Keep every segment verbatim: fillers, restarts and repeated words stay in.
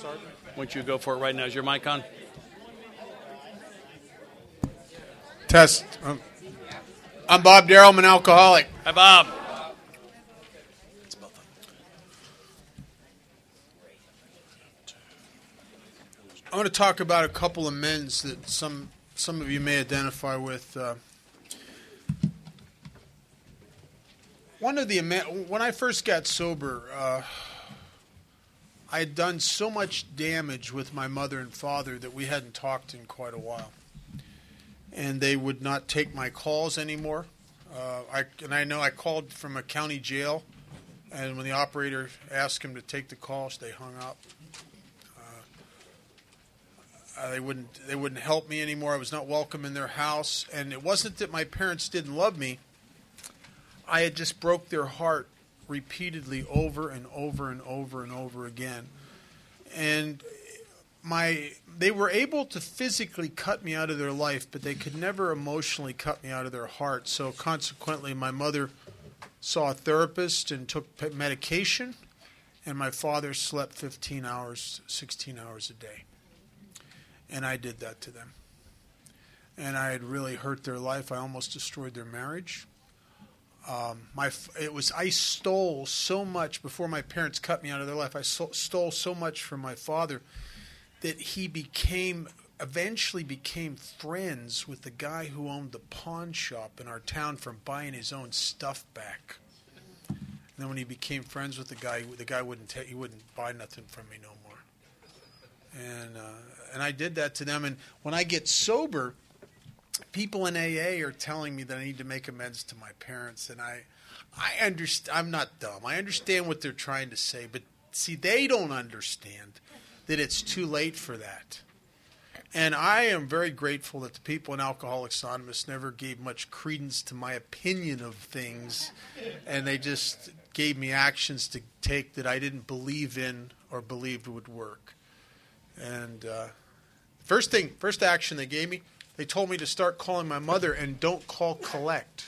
start? Why don't you go for it right now? Is your mic on? Test. Um, I'm Bob Darrell. I'm an alcoholic. Hi, Bob. I want to talk about a couple of men's that some some of you may identify with. Uh, one of the when I first got sober, uh, I had done so much damage with my mother and father that we hadn't talked in quite a while, and they would not take my calls anymore. Uh, I and I know I called from a county jail, and when the operator asked them to take the calls, they hung up. Uh, they wouldn't. They wouldn't help me anymore. I was not welcome in their house, and it wasn't that my parents didn't love me. I had just broke their heart repeatedly, over and over and over and over again, and my they were able to physically cut me out of their life, but they could never emotionally cut me out of their heart. So consequently, my mother saw a therapist and took medication, and my father slept fifteen hours, sixteen hours a day. And I did that to them. And I had really hurt their life. I almost destroyed their marriage. Um, my it was I stole so much before my parents cut me out of their life. I so, stole so much from my father that he became eventually became friends with the guy who owned the pawn shop in our town from buying his own stuff back. And then when he became friends with the guy, the guy wouldn't ta- he wouldn't buy nothing from me no more. And uh, and I did that to them. And when I get sober, people in A A are telling me that I need to make amends to my parents. And I, I understand. I'm not dumb. I understand what they're trying to say. But see, they don't understand that it's too late for that. And I am very grateful that the people in Alcoholics Anonymous never gave much credence to my opinion of things. And they just gave me actions to take that I didn't believe in or believed would work. And uh, first thing, first action they gave me, they told me to start calling my mother and don't call collect.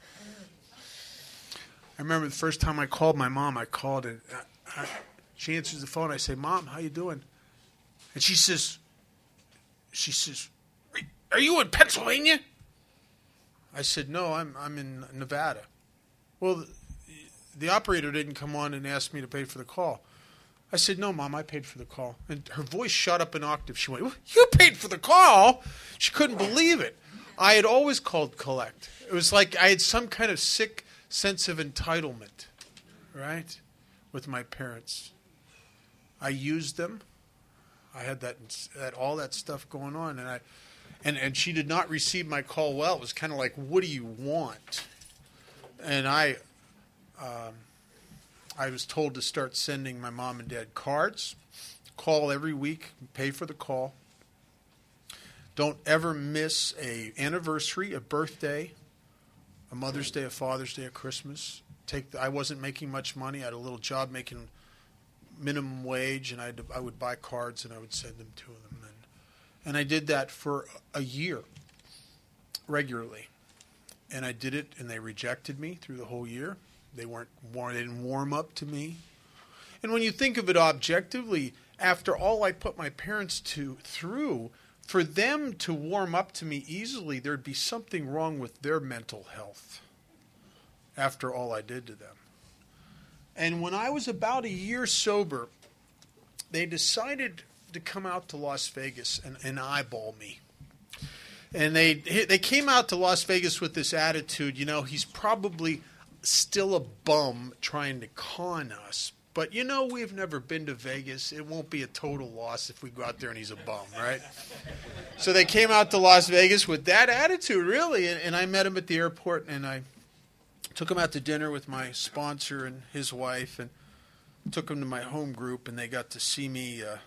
I remember the first time I called my mom, I called and I, I, she answers the phone. I say, "Mom, how you doing?" And she says, "She says, are you in Pennsylvania?" I said, "No, I'm I'm in Nevada." Well, the, the operator didn't come on and ask me to pay for the call. I said, "No, Mom, I paid for the call." And her voice shot up an octave. She went, "You paid for the call?" She couldn't believe it. I had always called collect. It was like I had some kind of sick sense of entitlement, right, with my parents. I used them. I had that, that all that stuff going on, and I, and and she did not receive my call well. It was kind of like, "What do you want?" And I. Um, I was told to start sending my mom and dad cards, call every week, pay for the call. Don't ever miss a anniversary, a birthday, a Mother's Day, a Father's Day, a Christmas. Take the, I wasn't making much money. I had a little job making minimum wage, and I had to, I would buy cards and I would send them to them. And, and I did that for a year regularly. And I did it, and they rejected me through the whole year. They weren't warm, they didn't warm up to me. And when you think of it objectively, after all I put my parents to through, for them to warm up to me easily, there'd be something wrong with their mental health after all I did to them. And when I was about a year sober, they decided to come out to Las Vegas and, and eyeball me. And they they came out to Las Vegas with this attitude, you know, he's probably still a bum trying to con us. But, you know, we've never been to Vegas. It won't be a total loss if we go out there and he's a bum, right? So they came out to Las Vegas with that attitude, really. And, and I met him at the airport, and I took him out to dinner with my sponsor and his wife, and took him to my home group, and they got to see me uh,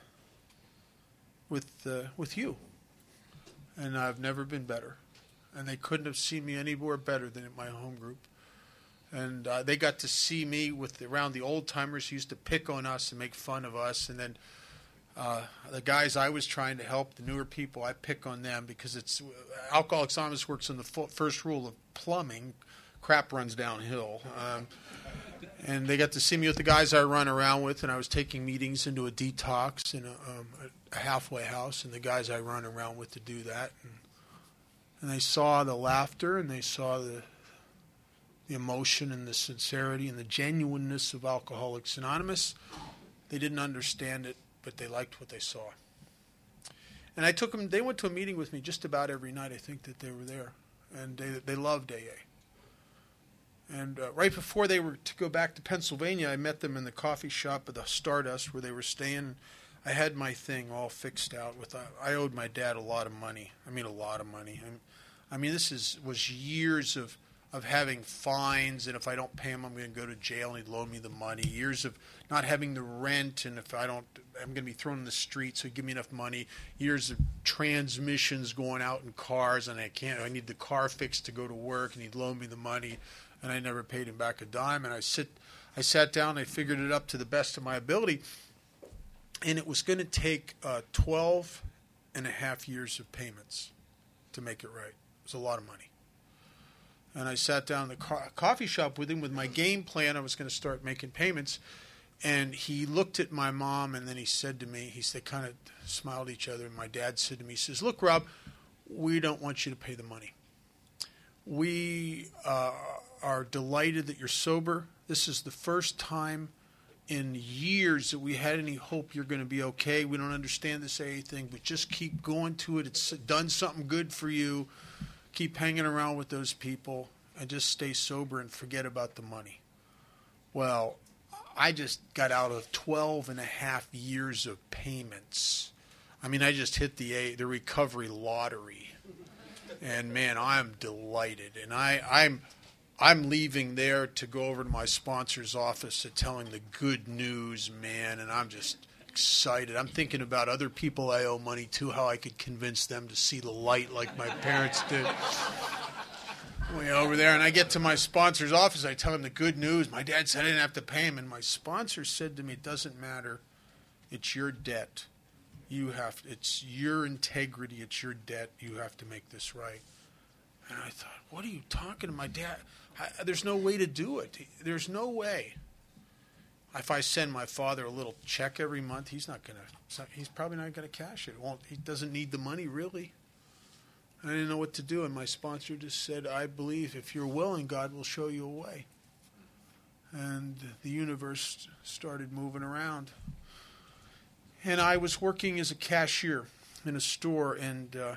with uh, with you. And I've never been better. And they couldn't have seen me anywhere better than at my home group. And uh, they got to see me with around the old timers who used to pick on us and make fun of us. And then uh, the guys I was trying to help, the newer people, I pick on them because it's Alcoholics Anonymous works on the f- first rule of plumbing: crap runs downhill. Um, And they got to see me with the guys I run around with, and I was taking meetings into a detox in a, um, a halfway house, and the guys I run around with to do that. And, and they saw the laughter, and they saw the the emotion and the sincerity and the genuineness of Alcoholics Anonymous. They didn't understand it, but they liked what they saw. And I took them, they went to a meeting with me just about every night, I think, that they were there. And they they loved A A. And uh, right before they were to go back to Pennsylvania, I met them in the coffee shop at the Stardust where they were staying. I had my thing all fixed out. With uh, I owed my dad a lot of money. I mean, a lot of money. I, I mean, this is was years of, of having fines, and if I don't pay him, I'm going to go to jail, and he'd loan me the money. Years of not having the rent, and if I don't, I'm going to be thrown in the street, so give me enough money. Years of transmissions going out in cars, and I can't. I need the car fixed to go to work, and he'd loan me the money. And I never paid him back a dime. And I sit, I sat down. I figured it up to the best of my ability, and it was going to take uh, twelve and a half years of payments to make it right. It was a lot of money. And I sat down in the co- coffee shop with him with my game plan. I was going to start making payments, and he looked at my mom, and then he said to me, he they kind of smiled at each other. And my dad said to me, he says, "Look, Rob, we don't want you to pay the money. We uh, are delighted that you're sober. This is the first time in years that we had any hope you're going to be okay. We don't understand this A A thing, but just keep going to it. It's done something good for you. Keep hanging around with those people and just stay sober and forget about the money." Well, I just got out of twelve and a half years of payments. I mean, I just hit the A, the recovery lottery. And man, I'm delighted. And I, I'm I'm leaving there to go over to my sponsor's office to tell him the good news, man, and I'm just excited. I'm thinking about other people I owe money to, how I could convince them to see the light like my parents did. Way over there, and I get to my sponsor's office, I tell him the good news. My dad said I didn't have to pay him, and my sponsor said to me, "It doesn't matter. It's your debt. You have, it's your integrity, it's your debt. You have to make this right." And I thought, what are you talking to my dad? I, there's no way to do it. There's no way. If I send my father a little check every month, he's not going to, he's probably not going to cash it. Won't, he doesn't need the money, really. I didn't know what to do, and my sponsor just said, "I believe if you're willing, God will show you a way." And the universe started moving around. And I was working as a cashier in a store, and uh,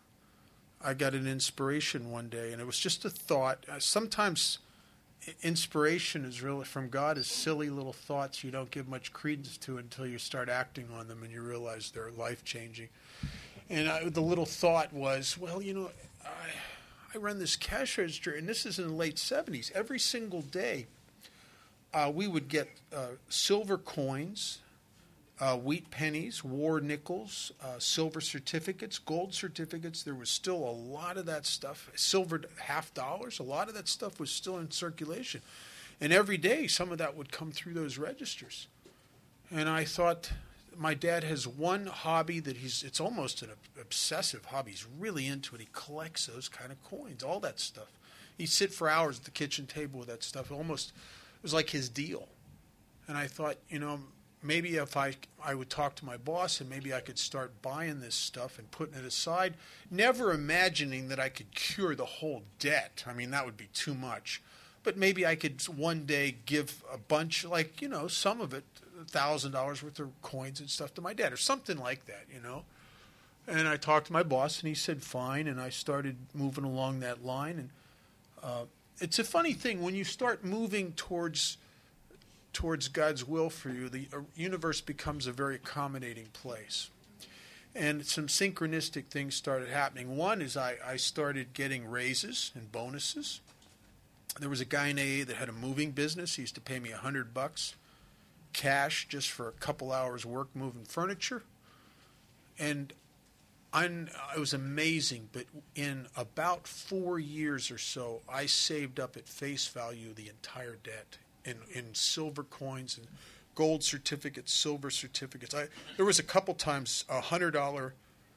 I got an inspiration one day, and it was just a thought. Uh, sometimes inspiration is really from God is silly little thoughts you don't give much credence to until you start acting on them and you realize they're life-changing. And I, the little thought was, well, you know, I, I run this cash register, and this is in the late seventies. Every single day uh, we would get uh, silver coins, Uh, wheat pennies, war nickels, uh, silver certificates, gold certificates. There was still a lot of that stuff. Silver half dollars, a lot of that stuff was still in circulation. And every day some of that would come through those registers. And I thought, my dad has one hobby that he's, it's almost an obsessive hobby. He's really into it. He collects those kind of coins, all that stuff. He'd sit for hours at the kitchen table with that stuff. Almost, it was like his deal. And I thought, you know, maybe if I, I would talk to my boss and maybe I could start buying this stuff and putting it aside, never imagining that I could cure the whole debt. I mean, that would be too much. But maybe I could one day give a bunch, like, you know, some of it, one thousand dollars worth of coins and stuff to my dad or something like that, you know. And I talked to my boss, and he said, fine, and I started moving along that line. And uh, it's a funny thing. When you start moving towards towards God's will for you, the universe becomes a very accommodating place. And some synchronistic things started happening. One is I, I started getting raises and bonuses. There was a guy in A A that had a moving business. He used to pay me a hundred bucks cash just for a couple hours work moving furniture. And I'm, it was amazing, but in about four years or so, I saved up at face value the entire debt. In, in silver coins and gold certificates, silver certificates. I, there was a couple times a hundred dollar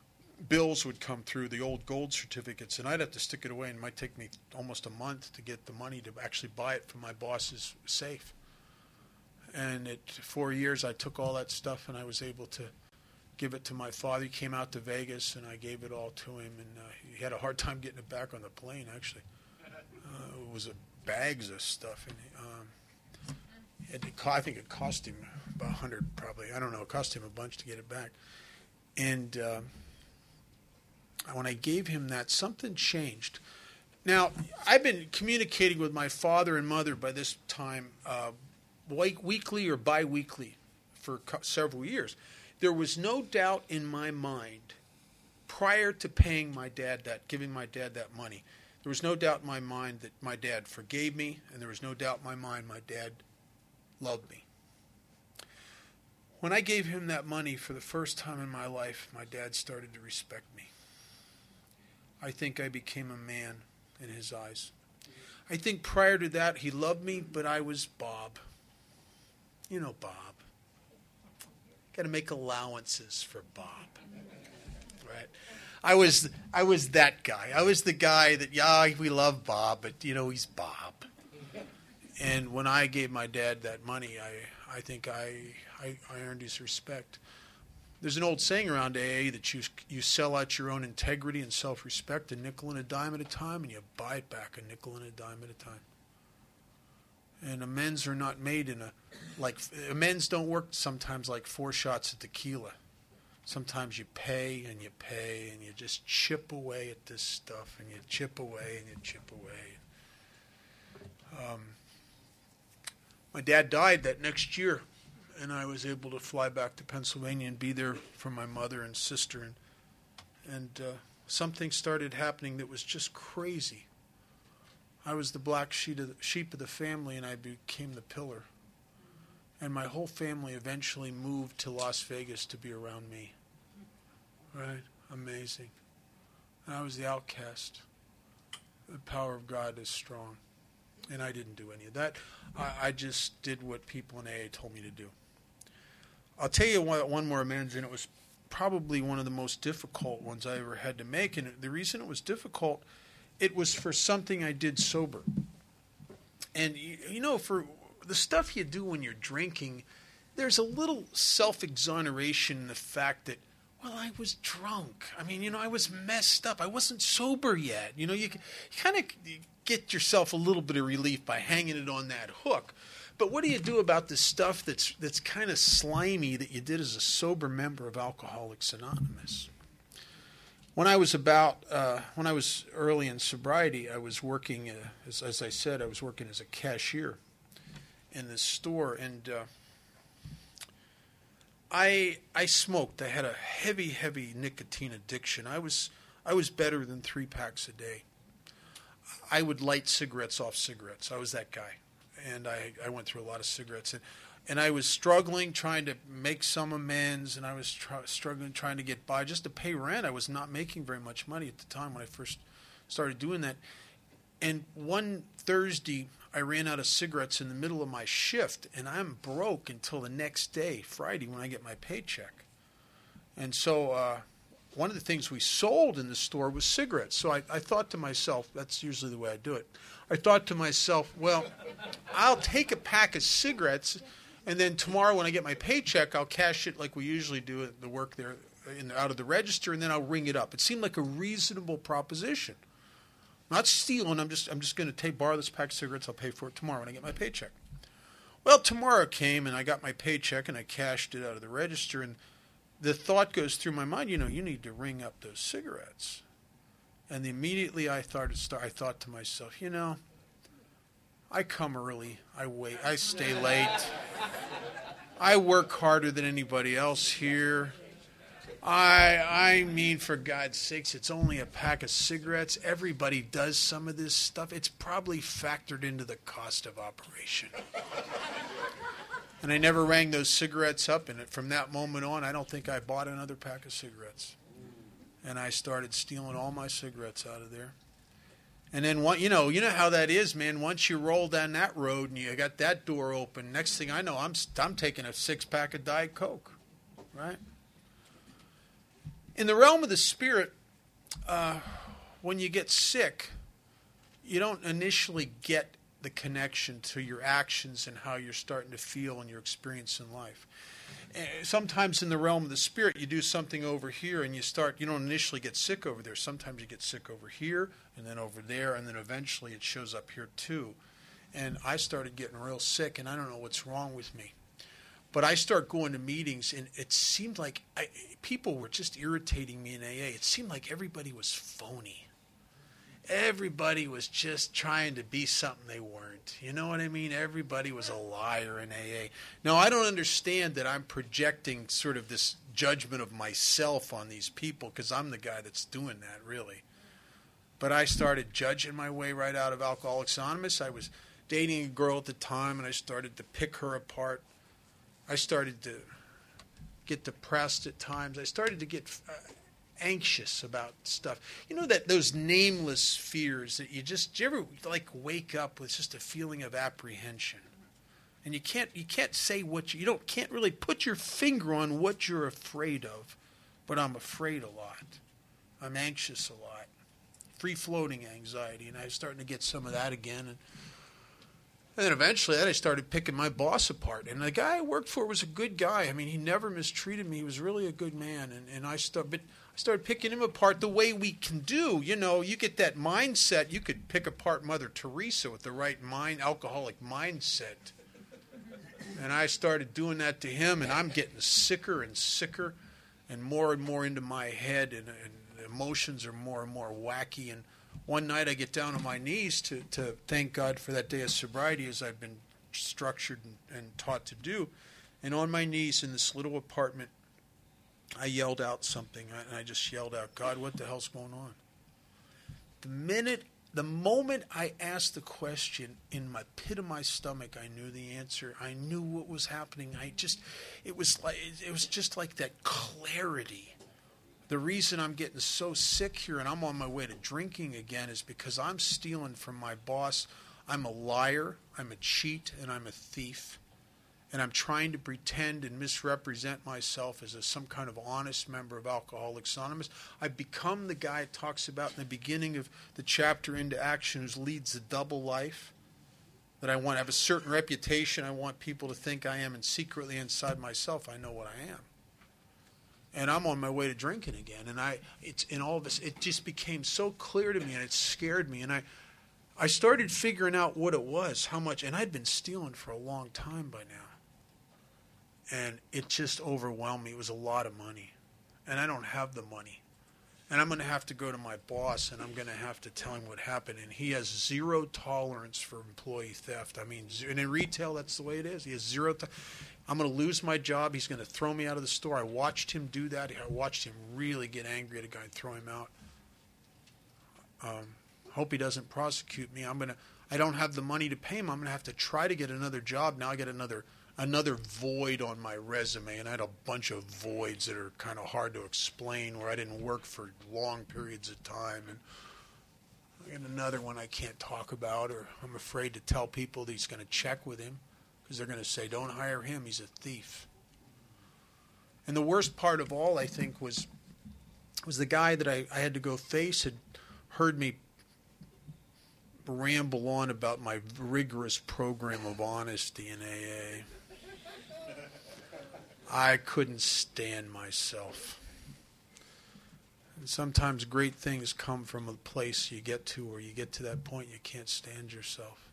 bills would come through, the old gold certificates, and I'd have to stick it away, and it might take me almost a month to get the money to actually buy it from my boss's safe. And at four years, I took all that stuff, and I was able to give it to my father. He came out to Vegas, and I gave it all to him, and uh, he had a hard time getting it back on the plane, actually. Uh, it was a bags of stuff, and um, it, it, I think it cost him about a hundred, probably. I don't know. It cost him a bunch to get it back. And uh, when I gave him that, something changed. Now, I've been communicating with my father and mother by this time, uh, weekly or bi-weekly, for several years. There was no doubt in my mind, prior to paying my dad that, giving my dad that money, there was no doubt in my mind that my dad forgave me, and there was no doubt in my mind my dad loved me. When I gave him that money for the first time in my life, my dad started to respect me. I think I became a man in his eyes. I think prior to that, he loved me, but I was Bob. You know Bob. Got to make allowances for Bob. Right? I was I was that guy. I was the guy that, yeah, we love Bob, but, you know, he's Bob. And when I gave my dad that money, I, I think I, I, I earned his respect. There's an old saying around A A that you you sell out your own integrity and self-respect a nickel and a dime at a time, and you buy it back a nickel and a dime at a time. And amends are not made in a, like, amends don't work sometimes like four shots of tequila. Sometimes you pay and you pay and you just chip away at this stuff, and you chip away and you chip away. Um, my dad died that next year, and I was able to fly back to Pennsylvania and be there for my mother and sister. And, and uh, something started happening that was just crazy. I was the black sheep of the, sheep of the family, and I became the pillar. And my whole family eventually moved to Las Vegas to be around me. Right? Amazing. And I was the outcast. The power of God is strong. And I didn't do any of that. I, I just did what people in A A told me to do. I'll tell you one, one more amends, and it was probably one of the most difficult ones I ever had to make. And the reason it was difficult, it was for something I did sober. And, you, you know, for the stuff you do when you're drinking, there's a little self-exoneration in the fact that, well, I was drunk. I mean, you know, I was messed up. I wasn't sober yet. You know, you, you kind of get yourself a little bit of relief by hanging it on that hook. But what do you do about the stuff that's that's kind of slimy that you did as a sober member of Alcoholics Anonymous? When I was about, uh, when I was early in sobriety, I was working, uh, as, as I said, I was working as a cashier in this store, and uh, I I smoked. I had a heavy, heavy nicotine addiction. I was I was better than three packs a day. I would light cigarettes off cigarettes. I was that guy. And I, I went through a lot of cigarettes. And, and I was struggling, trying to make some amends, and I was tr- struggling, trying to get by just to pay rent. I was not making very much money at the time when I first started doing that. And one Thursday, I ran out of cigarettes in the middle of my shift, and I'm broke until the next day, Friday, when I get my paycheck. And so uh, one of the things we sold in the store was cigarettes. So I, I thought to myself, that's usually the way I do it. I thought to myself, well, I'll take a pack of cigarettes, and then tomorrow when I get my paycheck, I'll cash it like we usually do at the work there in, out of the register, and then I'll ring it up. It seemed like a reasonable proposition. Not stealing. I'm just I'm just going to take borrow this pack of cigarettes. I'll pay for it tomorrow when I get my paycheck. Well, tomorrow came, and I got my paycheck, and I cashed it out of the register, and the thought goes through my mind, you know, you need to ring up those cigarettes. And immediately I thought, I thought to myself, you know, I come early, I wait, I stay late. I work harder than anybody else here. I I mean, for God's sakes, it's only a pack of cigarettes. Everybody does some of this stuff. It's probably factored into the cost of operation. And I never rang those cigarettes up, and from that moment on, I don't think I bought another pack of cigarettes. And I started stealing all my cigarettes out of there. And then, one, you know, you know how that is, man. Once you roll down that road and you got that door open, next thing I know, I'm I'm taking a six-pack of Diet Coke, right? In the realm of the spirit, uh, when you get sick, you don't initially get the connection to your actions and how you're starting to feel and your experience in life. Sometimes in the realm of the spirit, you do something over here and you start, you don't initially get sick over there. Sometimes you get sick over here and then over there, and then eventually it shows up here too. And I started getting real sick, and I don't know what's wrong with me. But I start going to meetings, and it seemed like I, people were just irritating me in A A. It seemed like everybody was phony. Everybody was just trying to be something they weren't. You know what I mean? Everybody was a liar in A A. Now, I don't understand that I'm projecting sort of this judgment of myself on these people, because I'm the guy that's doing that, really. But I started judging my way right out of Alcoholics Anonymous. I was dating a girl at the time, and I started to pick her apart. I started to get depressed at times. I started to get Uh, anxious about stuff. You know, that those nameless fears that you just, do you ever like wake up with just a feeling of apprehension? And you can't you can't say what you, you don't can't really put your finger on what you're afraid of, but I'm afraid a lot. I'm anxious a lot. Free floating anxiety, and I was starting to get some of that again, and And then eventually I started picking my boss apart. And the guy I worked for was a good guy. I mean, he never mistreated me. He was really a good man. And, and I, start, but I started picking him apart the way we can do. You know, you get that mindset. You could pick apart Mother Teresa with the right mind, alcoholic mindset. And I started doing that to him, and I'm getting sicker and sicker and more and more into my head, and, and the emotions are more and more wacky. And one night I get down on my knees to, to thank God for that day of sobriety, as I've been structured and, and taught to do. And on my knees in this little apartment, I yelled out something. And I just yelled out, God, what the hell's going on? The minute, the moment I asked the question, in my pit of my stomach, I knew the answer. I knew what was happening. I just, it was like, it was just like that clarity. The reason I'm getting so sick here and I'm on my way to drinking again is because I'm stealing from my boss. I'm a liar, I'm a cheat, and I'm a thief. And I'm trying to pretend and misrepresent myself as a, some kind of honest member of Alcoholics Anonymous. I've become the guy it talks about in the beginning of the chapter, Into Action, who leads a double life. That I want to have a certain reputation I want people to think I am, and secretly inside myself I know what I am. And I'm on my way to drinking again, and I, it's in all this. It just became so clear to me, and it scared me. And I, I started figuring out what it was, how much, and I'd been stealing for a long time by now. And it just overwhelmed me. It was a lot of money, and I don't have the money. And I'm going to have to go to my boss, and I'm going to have to tell him what happened. And he has zero tolerance for employee theft. I mean, and in retail, that's the way it is. He has zero. Th- I'm going to lose my job. He's going to throw me out of the store. I watched him do that. I watched him really get angry at a guy and throw him out. Um, hope he doesn't prosecute me. I'm going to. I don't have the money to pay him. I'm going to have to try to get another job. Now I get another another void on my resume, and I had a bunch of voids that are kind of hard to explain, where I didn't work for long periods of time, and I get another one I can't talk about, or I'm afraid to tell people that he's going to check with him, because they're going to say, don't hire him, he's a thief. And the worst part of all, I think, was was the guy that I, I had to go face had heard me ramble on about my rigorous program of honesty in A A. I couldn't stand myself. And sometimes great things come from a place you get to where you get to that point you can't stand yourself.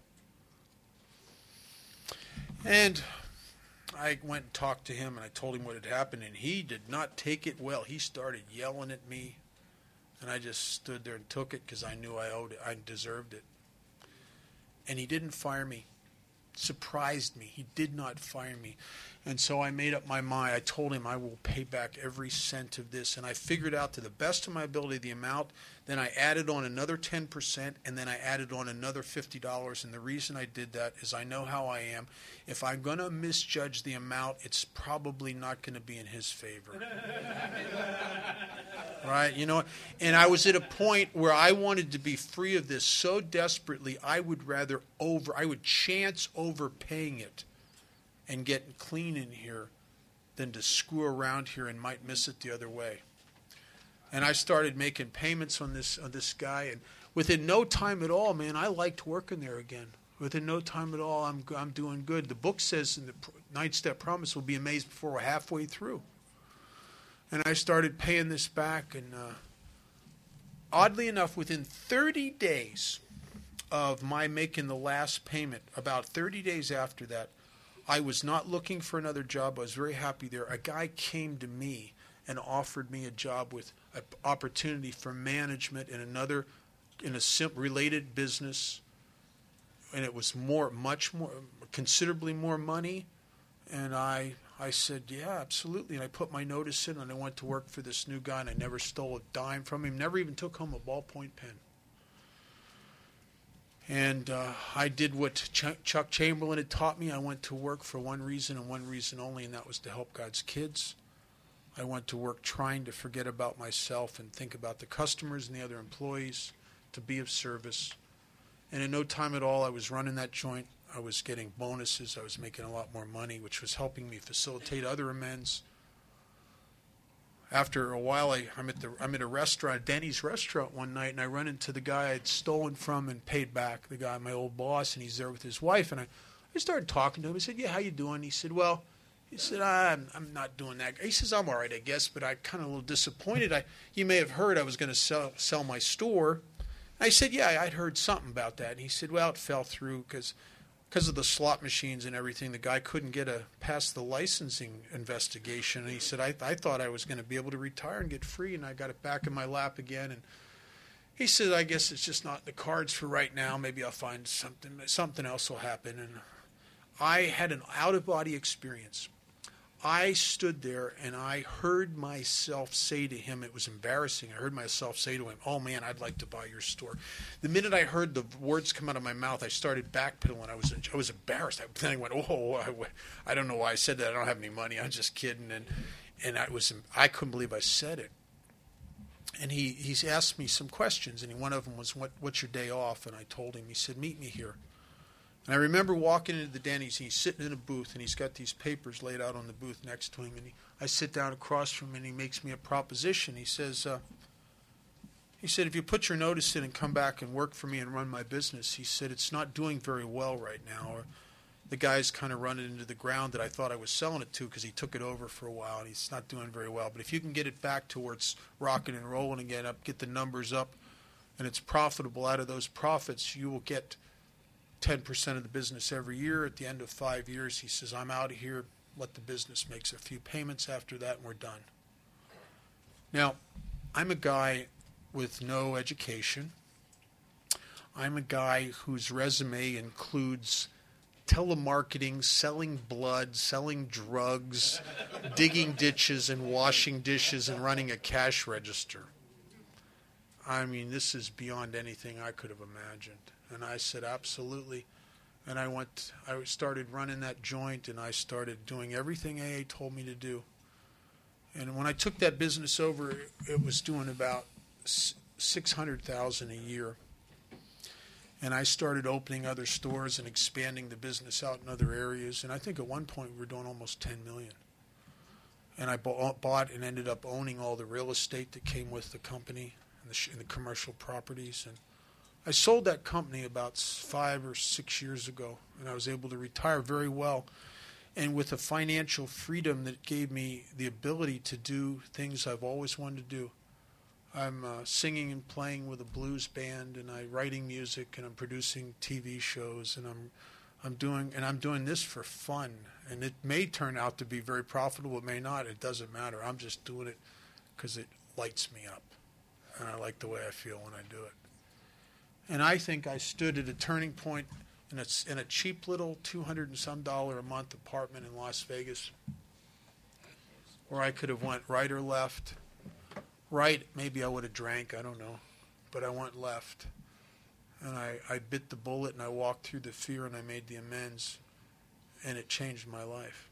And I went and talked to him, and I told him what had happened, and he did not take it well. He started yelling at me, and I just stood there and took it because I knew I owed it. I deserved it. And he didn't fire me. Surprised me. He did not fire me. And so I made up my mind. I told him I will pay back every cent of this. And I figured out to the best of my ability the amount. Then I added on another ten percent, and then I added on another fifty dollars. And the reason I did that is I know how I am. If I'm going to misjudge the amount, it's probably not going to be in his favor. Right? You know, and I was at a point where I wanted to be free of this so desperately, I would rather over, I would chance overpaying it and getting clean in here than to screw around here and might miss it the other way. And I started making payments on this on this guy, and within no time at all, man, I liked working there again. Within no time at all, I'm I'm doing good. The book says in the Ninth Step Promise, we'll be amazed before we're halfway through. And I started paying this back, and uh, oddly enough, within thirty days of my making the last payment, about thirty days after that, I was not looking for another job. I was very happy there. A guy came to me and offered me a job with an opportunity for management in another, in a sim- related business, and it was more, much more, considerably more money. And I, I said, yeah, absolutely. And I put my notice in, and I went to work for this new guy, and I never stole a dime from him. Never even took home a ballpoint pen. And uh, I did what Ch- Chuck Chamberlain had taught me. I went to work for one reason and one reason only, and that was to help God's kids. I went to work trying to forget about myself and think about the customers and the other employees, to be of service. And in no time at all, I was running that joint. I was getting bonuses. I was making a lot more money, which was helping me facilitate other amends. After a while, I, I'm at the I'm at a restaurant, Denny's restaurant one night, and I run into the guy I'd stolen from and paid back, the guy, my old boss, and he's there with his wife. And I, I started talking to him. I said, yeah, how you doing? He said, well, he said, I'm, I'm not doing that. He says, I'm all right, I guess, but I'm kind of a little disappointed. I, you may have heard I was going to sell, sell my store. I said, yeah, I'd heard something about that. And he said, well, it fell through because because of the slot machines and everything. The guy couldn't get a past the licensing investigation. And he said, I, I thought I was going to be able to retire and get free, and I got it back in my lap again. And he said, I guess it's just not in the cards for right now. Maybe I'll find something. Something else will happen. And I had an out-of-body experience. I stood there and I heard myself say to him, it was embarrassing. I heard myself say to him, oh man, I'd like to buy your store. The minute I heard the words come out of my mouth, I started backpedaling. I was I was embarrassed. I, then I went, oh, I, I don't know why I said that. I don't have any money. I'm just kidding. And and I was I couldn't believe I said it. And he he's asked me some questions, and one of them was, what what's your day off? And I told him. He said, meet me here. And I remember walking into the Denny's, and he's sitting in a booth, and he's got these papers laid out on the booth next to him. And he, I sit down across from him, and he makes me a proposition. He says, uh, he said, if you put your notice in and come back and work for me and run my business, he said, it's not doing very well right now. Or the guy's kind of running into the ground that I thought I was selling it to, because he took it over for a while, and he's not doing very well. But if you can get it back to where it's rocking and rolling again, up, get the numbers up, and it's profitable, out of those profits, you will get ten percent of the business every year. At the end of five years, he says, I'm out of here. Let the business make a few payments after that, and we're done. Now, I'm a guy with no education. I'm a guy whose resume includes telemarketing, selling blood, selling drugs, digging ditches and washing dishes and running a cash register. I mean, this is beyond anything I could have imagined. And I said, absolutely. And I went, I started running that joint, and I started doing everything A A told me to do. And when I took that business over, it was doing about six hundred thousand dollars a year. And I started opening other stores and expanding the business out in other areas. And I think at one point we were doing almost ten million dollars. And I bought and ended up owning all the real estate that came with the company and the, and the commercial properties. And I sold that company about five or six years ago, and I was able to retire very well, and with a financial freedom that gave me the ability to do things I've always wanted to do. I'm uh, singing and playing with a blues band, and I'm writing music, and I'm producing T V shows, and I'm I'm doing and I'm doing this for fun. And it may turn out to be very profitable, it may not. It doesn't matter. I'm just doing it because it lights me up, and I like the way I feel when I do it. And I think I stood at a turning point in a, in a cheap little two hundred and some dollar a month apartment in Las Vegas, where I could have went right or left. Right, maybe I would have drank, I don't know, but I went left. And I, I bit the bullet, and I walked through the fear, and I made the amends, and it changed my life.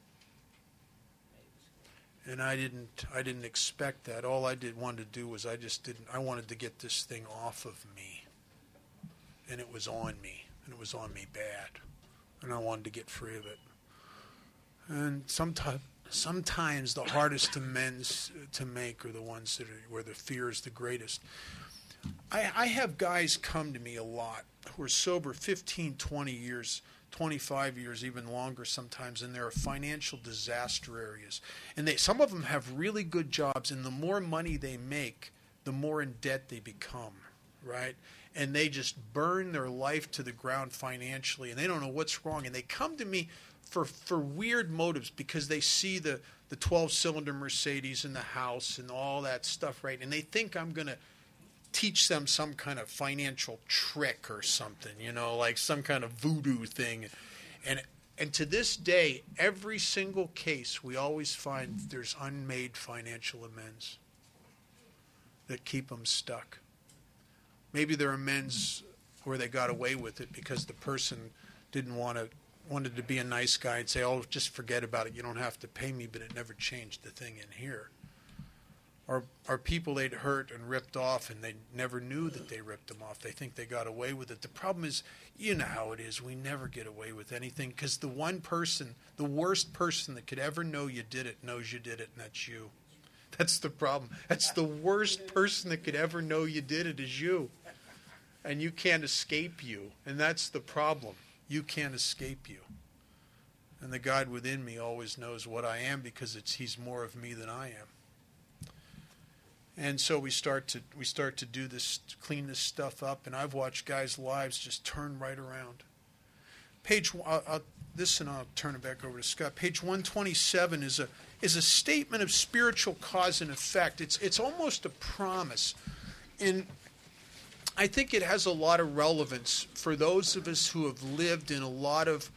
And I didn't I didn't expect that. All I did wanted to do was I just didn't I wanted to get this thing off of me. And it was on me, and it was on me bad, and I wanted to get free of it. And sometimes sometimes the hardest amends to make are the ones that are where the fear is the greatest. I, I have guys come to me a lot who are sober fifteen, twenty years, twenty-five years, even longer sometimes, and they're financial disaster areas. And they, some of them have really good jobs, and the more money they make, the more in debt they become, right? And they just burn their life to the ground financially, and they don't know what's wrong. And they come to me for, for weird motives because they see the, the twelve-cylinder Mercedes in the house and all that stuff, right? And they think I'm going to teach them some kind of financial trick or something, you know, like some kind of voodoo thing. And and to this day, every single case, we always find there's unmade financial amends that keep them stuck. Maybe they're amends where they got away with it because the person didn't want to, wanted to be a nice guy and say, oh, just forget about it. You don't have to pay me, but it never changed the thing in here. Or, or people they'd hurt and ripped off and they never knew that they ripped them off. They think they got away with it. The problem is, you know how it is. We never get away with anything because the one person, the worst person that could ever know you did it knows you did it, and that's you. That's the problem. That's the worst person that could ever know you did it is you. And you can't escape you. And that's the problem. You can't escape you. And the God within me always knows what I am because it's He's more of me than I am. And so we start to we start to do this, to clean this stuff up, and I've watched guys' lives just turn right around. Page, I'll, I'll, this, and I'll turn it back over to Scott. Page one twenty-seven is a is a statement of spiritual cause and effect. It's it's almost a promise, and I think it has a lot of relevance for those of us who have lived in a lot of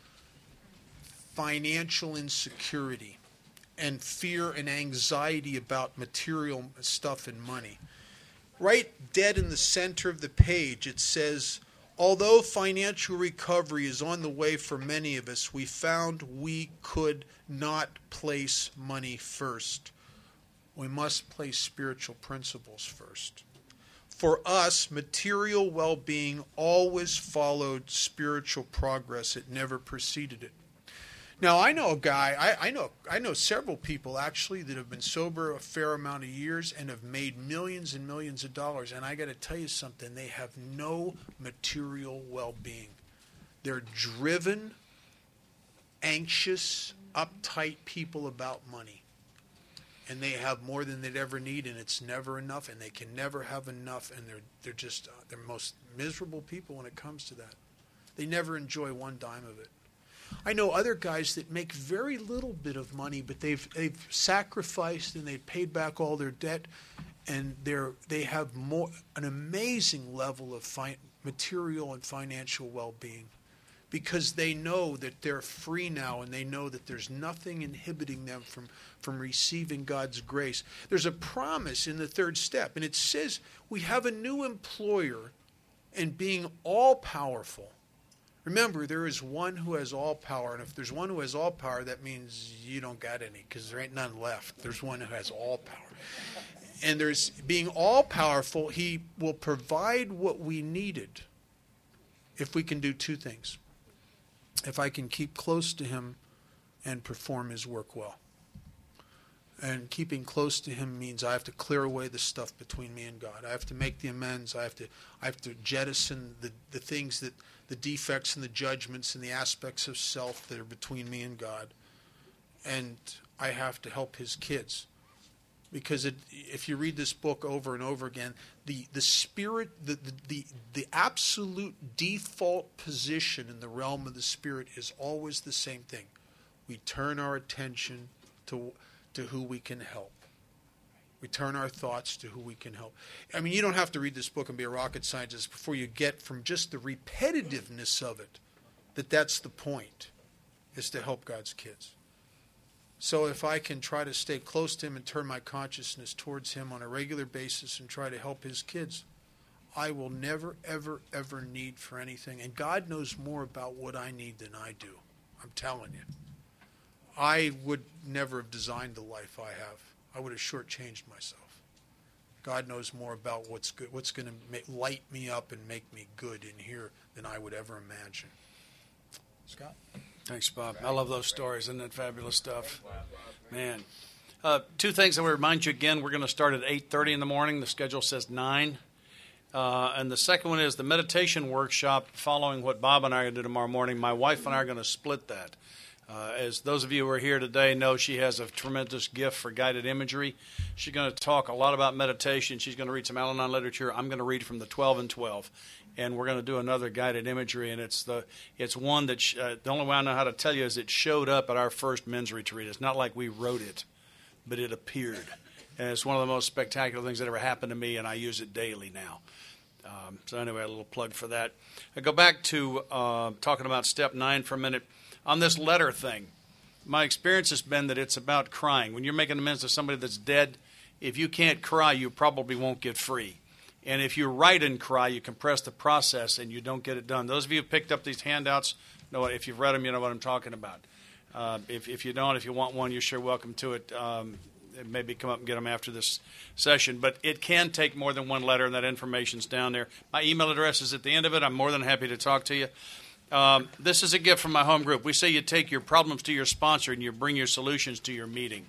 financial insecurity and fear and anxiety about material stuff and money. Right dead in the center of the page, it says, although financial recovery is on the way for many of us, we found we could not place money first. We must place spiritual principles first. For us, material well-being always followed spiritual progress. It never preceded it. Now, I know a guy, I, I know I know several people actually that have been sober a fair amount of years and have made millions and millions of dollars. And I got to tell you something, they have no material well-being. They're driven, anxious, uptight people about money. And they have more than they'd ever need, and it's never enough, and they can never have enough, and they're they're just uh, they're most miserable people when it comes to that. They never enjoy one dime of it. I know other guys that make very little bit of money, but they've they've sacrificed and they've paid back all their debt, and they're they have more an amazing level of fi- material and financial well-being, because they know that they're free now, and they know that there's nothing inhibiting them from, from receiving God's grace. There's a promise in the third step, and it says we have a new employer in being all-powerful. Remember, there is one who has all power, and if there's one who has all power, that means you don't got any, because there ain't none left. There's one who has all power. And there's being all-powerful, He will provide what we needed if we can do two things. If I can keep close to Him and perform His work well. And keeping close to Him means I have to clear away the stuff between me and God. I have to make the amends. I have to I have to jettison the, the things that, the defects and the judgments and the aspects of self that are between me and God. And I have to help His kids. Because it, if you read this book over and over again, the, the spirit, the, the, the, the absolute default position in the realm of the spirit is always the same thing. We turn our attention to, to who we can help. We turn our thoughts to who we can help. I mean, you don't have to read this book and be a rocket scientist before you get from just the repetitiveness of it that that's the point, is to help God's kids. So if I can try to stay close to Him and turn my consciousness towards Him on a regular basis and try to help His kids, I will never, ever, ever need for anything. And God knows more about what I need than I do. I'm telling you. I would never have designed the life I have. I would have shortchanged myself. God knows more about what's good, what's going to make, light me up and make me good in here than I would ever imagine. Scott? Thanks, Bob. I love those stories. Isn't that fabulous stuff? Man. Uh, two things I want to remind you again. We're going to start at eight thirty in the morning. The schedule says nine. Uh, and the second one is the meditation workshop following what Bob and I are going to do tomorrow morning. My wife and I are going to split that. Uh, as those of you who are here today know, she has a tremendous gift for guided imagery. She's going to talk a lot about meditation. She's going to read some Al-Anon literature. I'm going to read from the twelve and twelve. And we're going to do another guided imagery. And it's the it's one that, sh- uh, the only way I know how to tell you is it showed up at our first men's retreat. It's not like we wrote it, but it appeared. And it's one of the most spectacular things that ever happened to me, and I use it daily now. Um, so anyway, a little plug for that. I go back to uh, talking about step nine for a minute. On this letter thing, my experience has been that it's about crying. When you're making amends to somebody that's dead, if you can't cry, you probably won't get free. And if you write and cry, you compress the process and you don't get it done. Those of you who picked up these handouts, know what, if you've read them, you know what I'm talking about. Uh, if, if you don't, if you want one, you're sure welcome to it. Um, maybe come up and get them after this session. But it can take more than one letter, and that information's down there. My email address is at the end of it. I'm more than happy to talk to you. Um, this is a gift from my home group. We say you take your problems to your sponsor and you bring your solutions to your meeting.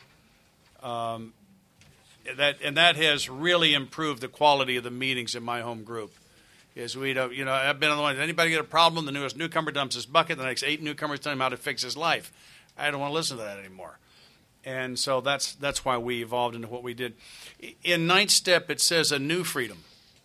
Um, that and that has really improved the quality of the meetings in my home group. Is we don't, you know, I've been on the one. Anybody get a problem? The newest newcomer dumps his bucket. The next eight newcomers tell him how to fix his life. I don't want to listen to that anymore. And so that's that's why we evolved into what we did. In ninth step, it says a new freedom.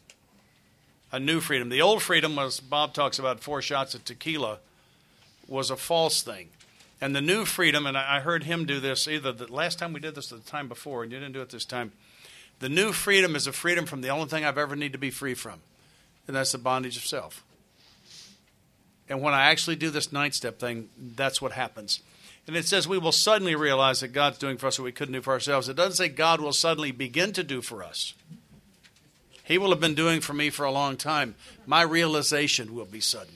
A new freedom. The old freedom was, Bob talks about four shots of tequila, was a false thing. And the new freedom, and I heard him do this either the last time we did this or the time before, and you didn't do it this time. The new freedom is a freedom from the only thing I've ever need to be free from, and that's the bondage of self. And when I actually do this ninth step thing, that's what happens. And it says we will suddenly realize that God's doing for us what we couldn't do for ourselves. It doesn't say God will suddenly begin to do for us. He will have been doing for me for a long time. My realization will be sudden.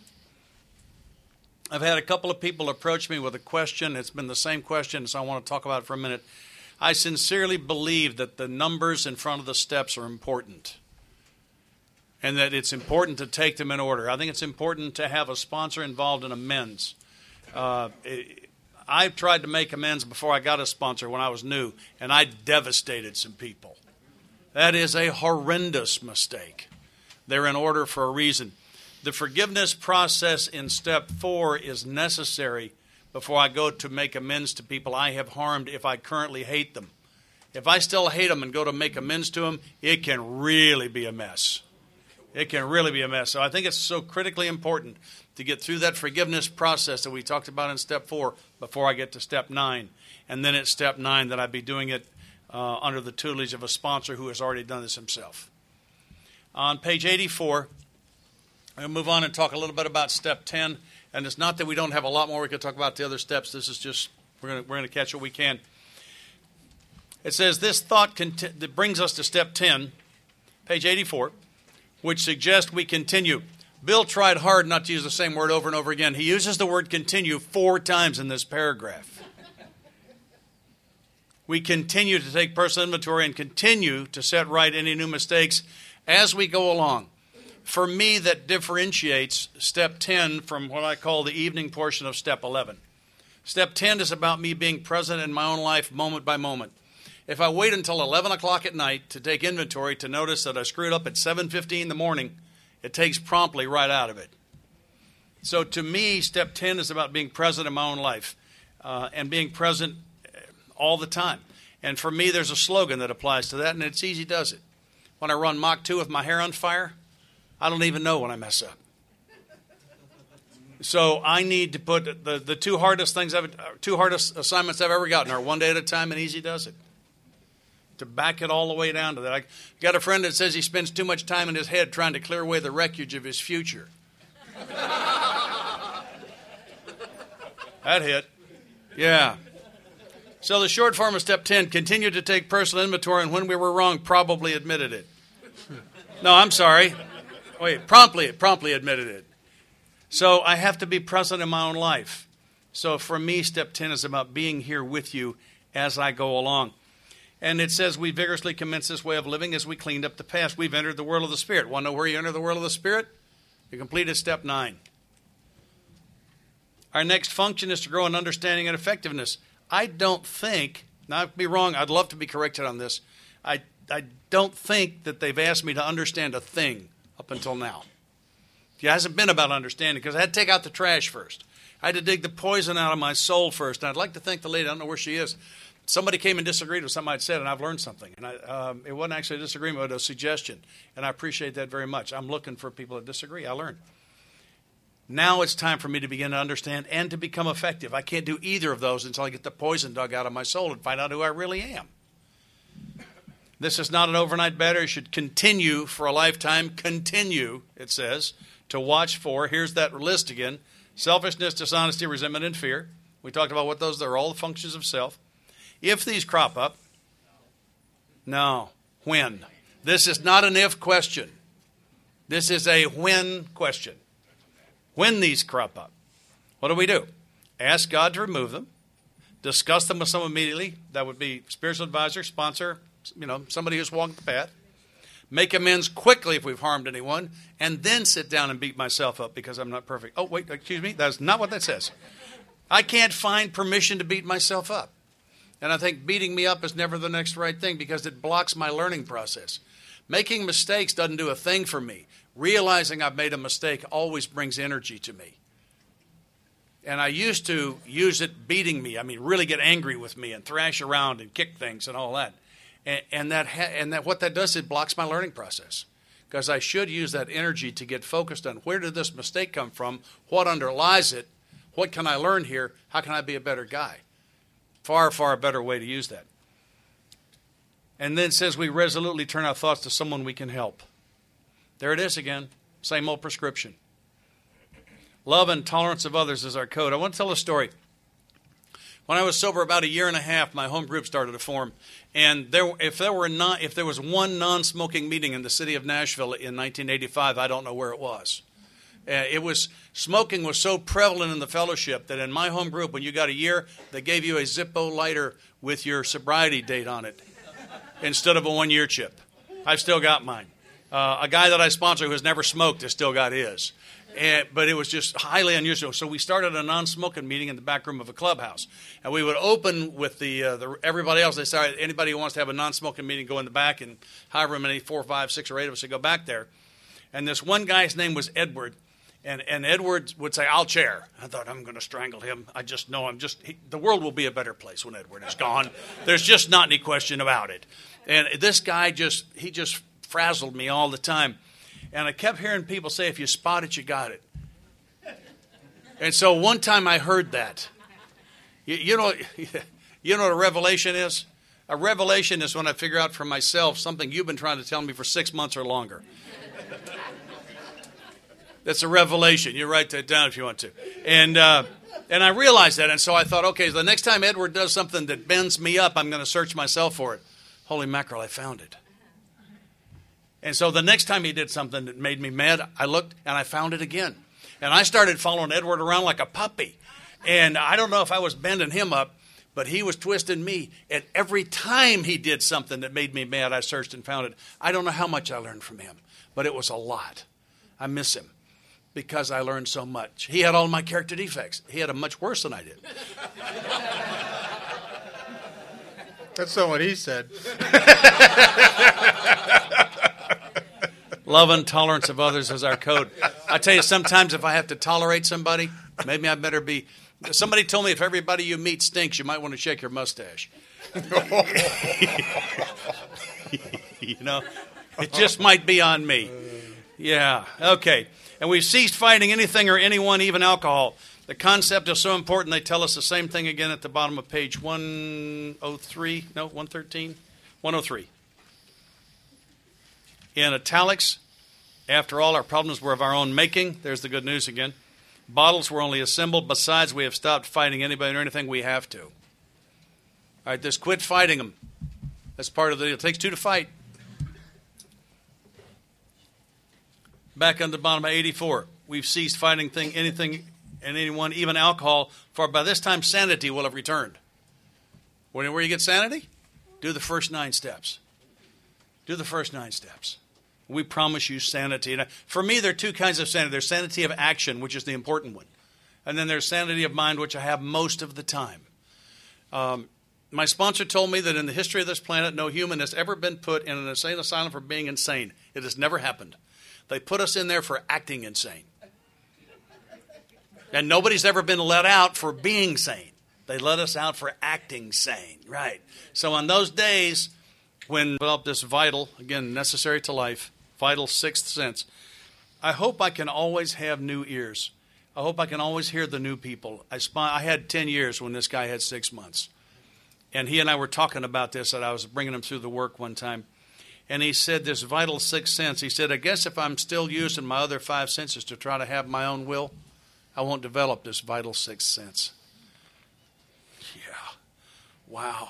I've had a couple of people approach me with a question. It's been the same question, so I want to talk about it for a minute. I sincerely believe that the numbers in front of the steps are important, and that it's important to take them in order. I think it's important to have a sponsor involved in amends. Uh, it, I've tried to make amends before I got a sponsor when I was new, and I devastated some people. That is a horrendous mistake. They're in order for a reason. The forgiveness process in step four is necessary before I go to make amends to people I have harmed if I currently hate them. If I still hate them and go to make amends to them, it can really be a mess. It can really be a mess. So I think it's so critically important to get through that forgiveness process that we talked about in step four before I get to step nine. And then at step nine that I'd be doing it Uh, under the tutelage of a sponsor who has already done this himself. On page eighty-four, I'm going to move on and talk a little bit about step ten. And it's not that we don't have a lot more we could talk about the other steps. This is just, we're going to, we're going to catch what we can. It says this thought conti- that brings us to step ten, page eighty-four, which suggests we continue. Bill tried hard not to use the same word over and over again. He uses the word continue four times in this paragraph. We continue to take personal inventory and continue to set right any new mistakes as we go along. For me, that differentiates step ten from what I call the evening portion of step eleven. Step ten is about me being present in my own life moment by moment. If I wait until eleven o'clock at night to take inventory to notice that I screwed up at seven fifteen in the morning, it takes promptly right out of it. So to me, step ten is about being present in my own life uh, and being present all the time. And for me, there's a slogan that applies to that, and it's easy does it. When I run Mach two with my hair on fire, I don't even know when I mess up. So I need to put the, the two hardest things, I've, two hardest assignments I've ever gotten are one day at a time, and easy does it. To back it all the way down to that. I got a friend that says he spends too much time in his head trying to clear away the wreckage of his future. That hit. Yeah. So the short form of step ten, continue to take personal inventory, and when we were wrong, probably admitted it. No, I'm sorry. Wait, promptly, promptly admitted it. So I have to be present in my own life. So for me, step ten is about being here with you as I go along. And it says we vigorously commence this way of living as we cleaned up the past. We've entered the world of the Spirit. Want to know where you enter the world of the Spirit? You completed step nine. Our next function is to grow in understanding and effectiveness. I don't think, now I could be wrong, I'd love to be corrected on this. I, I don't think that they've asked me to understand a thing up until now. It hasn't been about understanding because I had to take out the trash first. I had to dig the poison out of my soul first. And I'd like to thank the lady, I don't know where she is. Somebody came and disagreed with something I'd said, and I've learned something. And I, um, it wasn't actually a disagreement, but a suggestion. And I appreciate that very much. I'm looking for people that disagree. I learned. Now it's time for me to begin to understand and to become effective. I can't do either of those until I get the poison dug out of my soul and find out who I really am. This is not an overnight battle. You should continue for a lifetime. Continue, it says, to watch for. Here's that list again. Selfishness, dishonesty, resentment, and fear. We talked about what those are, all the functions of self. If these crop up, no, when. This is not an if question. This is a when question. When these crop up, what do we do? Ask God to remove them. Discuss them with someone immediately. That would be spiritual advisor, sponsor, you know, somebody who's walked the path. Make amends quickly if we've harmed anyone, and then sit down and beat myself up because I'm not perfect. Oh, wait, excuse me. That's not what that says. I can't find permission to beat myself up. And I think beating me up is never the next right thing because it blocks my learning process. Making mistakes doesn't do a thing for me. Realizing I've made a mistake always brings energy to me. And I used to use it beating me. I mean, really get angry with me and thrash around and kick things and all that. And, and that ha- and that what that does, it blocks my learning process. Because I should use that energy to get focused on where did this mistake come from, what underlies it, what can I learn here, how can I be a better guy? Far, far better way to use that. And then it says we resolutely turn our thoughts to someone we can help. There it is again. Same old prescription. Love and tolerance of others is our code. I want to tell a story. When I was sober about a year and a half, my home group started to form. And there, if there were not, if there was one non-smoking meeting in the city of Nashville in nineteen eighty-five, I don't know where it was. Uh, it was smoking was so prevalent in the fellowship that in my home group, when you got a year, they gave you a Zippo lighter with your sobriety date on it instead of a one-year chip. I've still got mine. Uh, a guy that I sponsor who has never smoked has still got his. And, but it was just highly unusual. So we started a non-smoking meeting in the back room of a clubhouse. And we would open with the, uh, the everybody else. They said, anybody who wants to have a non-smoking meeting, go in the back. And however many, four, five, six, or eight of us would go back there. And this one guy's name was Edward. And, and Edward would say, I'll chair. I thought, I'm going to strangle him. I just know I'm just, he, the world will be a better place when Edward is gone. There's just not any question about it. And this guy just, he just frazzled me all the time. And I kept hearing people say, if you spot it, you got it. And so one time I heard that. You, you know, you know what a revelation is? A revelation is when I figure out for myself something you've been trying to tell me for six months or longer. That's a revelation. You write that down if you want to. And uh, and I realized that. And so I thought, okay, the next time Edward does something that bends me up, I'm going to search myself for it. Holy mackerel, I found it. And so the next time he did something that made me mad, I looked and I found it again. And I started following Edward around like a puppy. And I don't know if I was bending him up, but he was twisting me. And every time he did something that made me mad, I searched and found it. I don't know how much I learned from him, but it was a lot. I miss him because I learned so much. He had all my character defects. He had them much worse than I did. That's not what he said. Love and tolerance of others is our code. I tell you, sometimes if I have to tolerate somebody, maybe I better be. Somebody told me if everybody you meet stinks, you might want to shake your mustache. You know, it just might be on me. Yeah, okay. And we've ceased fighting anything or anyone, even alcohol. The concept is so important, they tell us the same thing again at the bottom of page one oh three. No, one thirteen? one oh three. In italics, after all, our problems were of our own making. There's the good news again. Bottles were only assembled. Besides, we have stopped fighting anybody or anything we have to. All right, just quit fighting them. That's part of the deal. It takes two to fight. Back on the bottom of eighty-four. We've ceased fighting thing, anything and anyone, even alcohol, for by this time sanity will have returned. Where do you get sanity? Do the first nine steps. Do the first nine steps. We promise you sanity. And for me, there are two kinds of sanity. There's sanity of action, which is the important one. And then there's sanity of mind, which I have most of the time. Um, my sponsor told me that in the history of this planet, no human has ever been put in an insane asylum for being insane. It has never happened. They put us in there for acting insane. And nobody's ever been let out for being sane. They let us out for acting sane, right? So on those days when I developed this vital, again, necessary to life, vital sixth sense, I hope I can always have new ears. I hope I can always hear the new people. I, sp- I had ten years when this guy had six months. And he and I were talking about this, and I was bringing him through the work one time. And he said this vital sixth sense, he said, I guess if I'm still using my other five senses to try to have my own will, I won't develop this vital sixth sense. Yeah. Wow.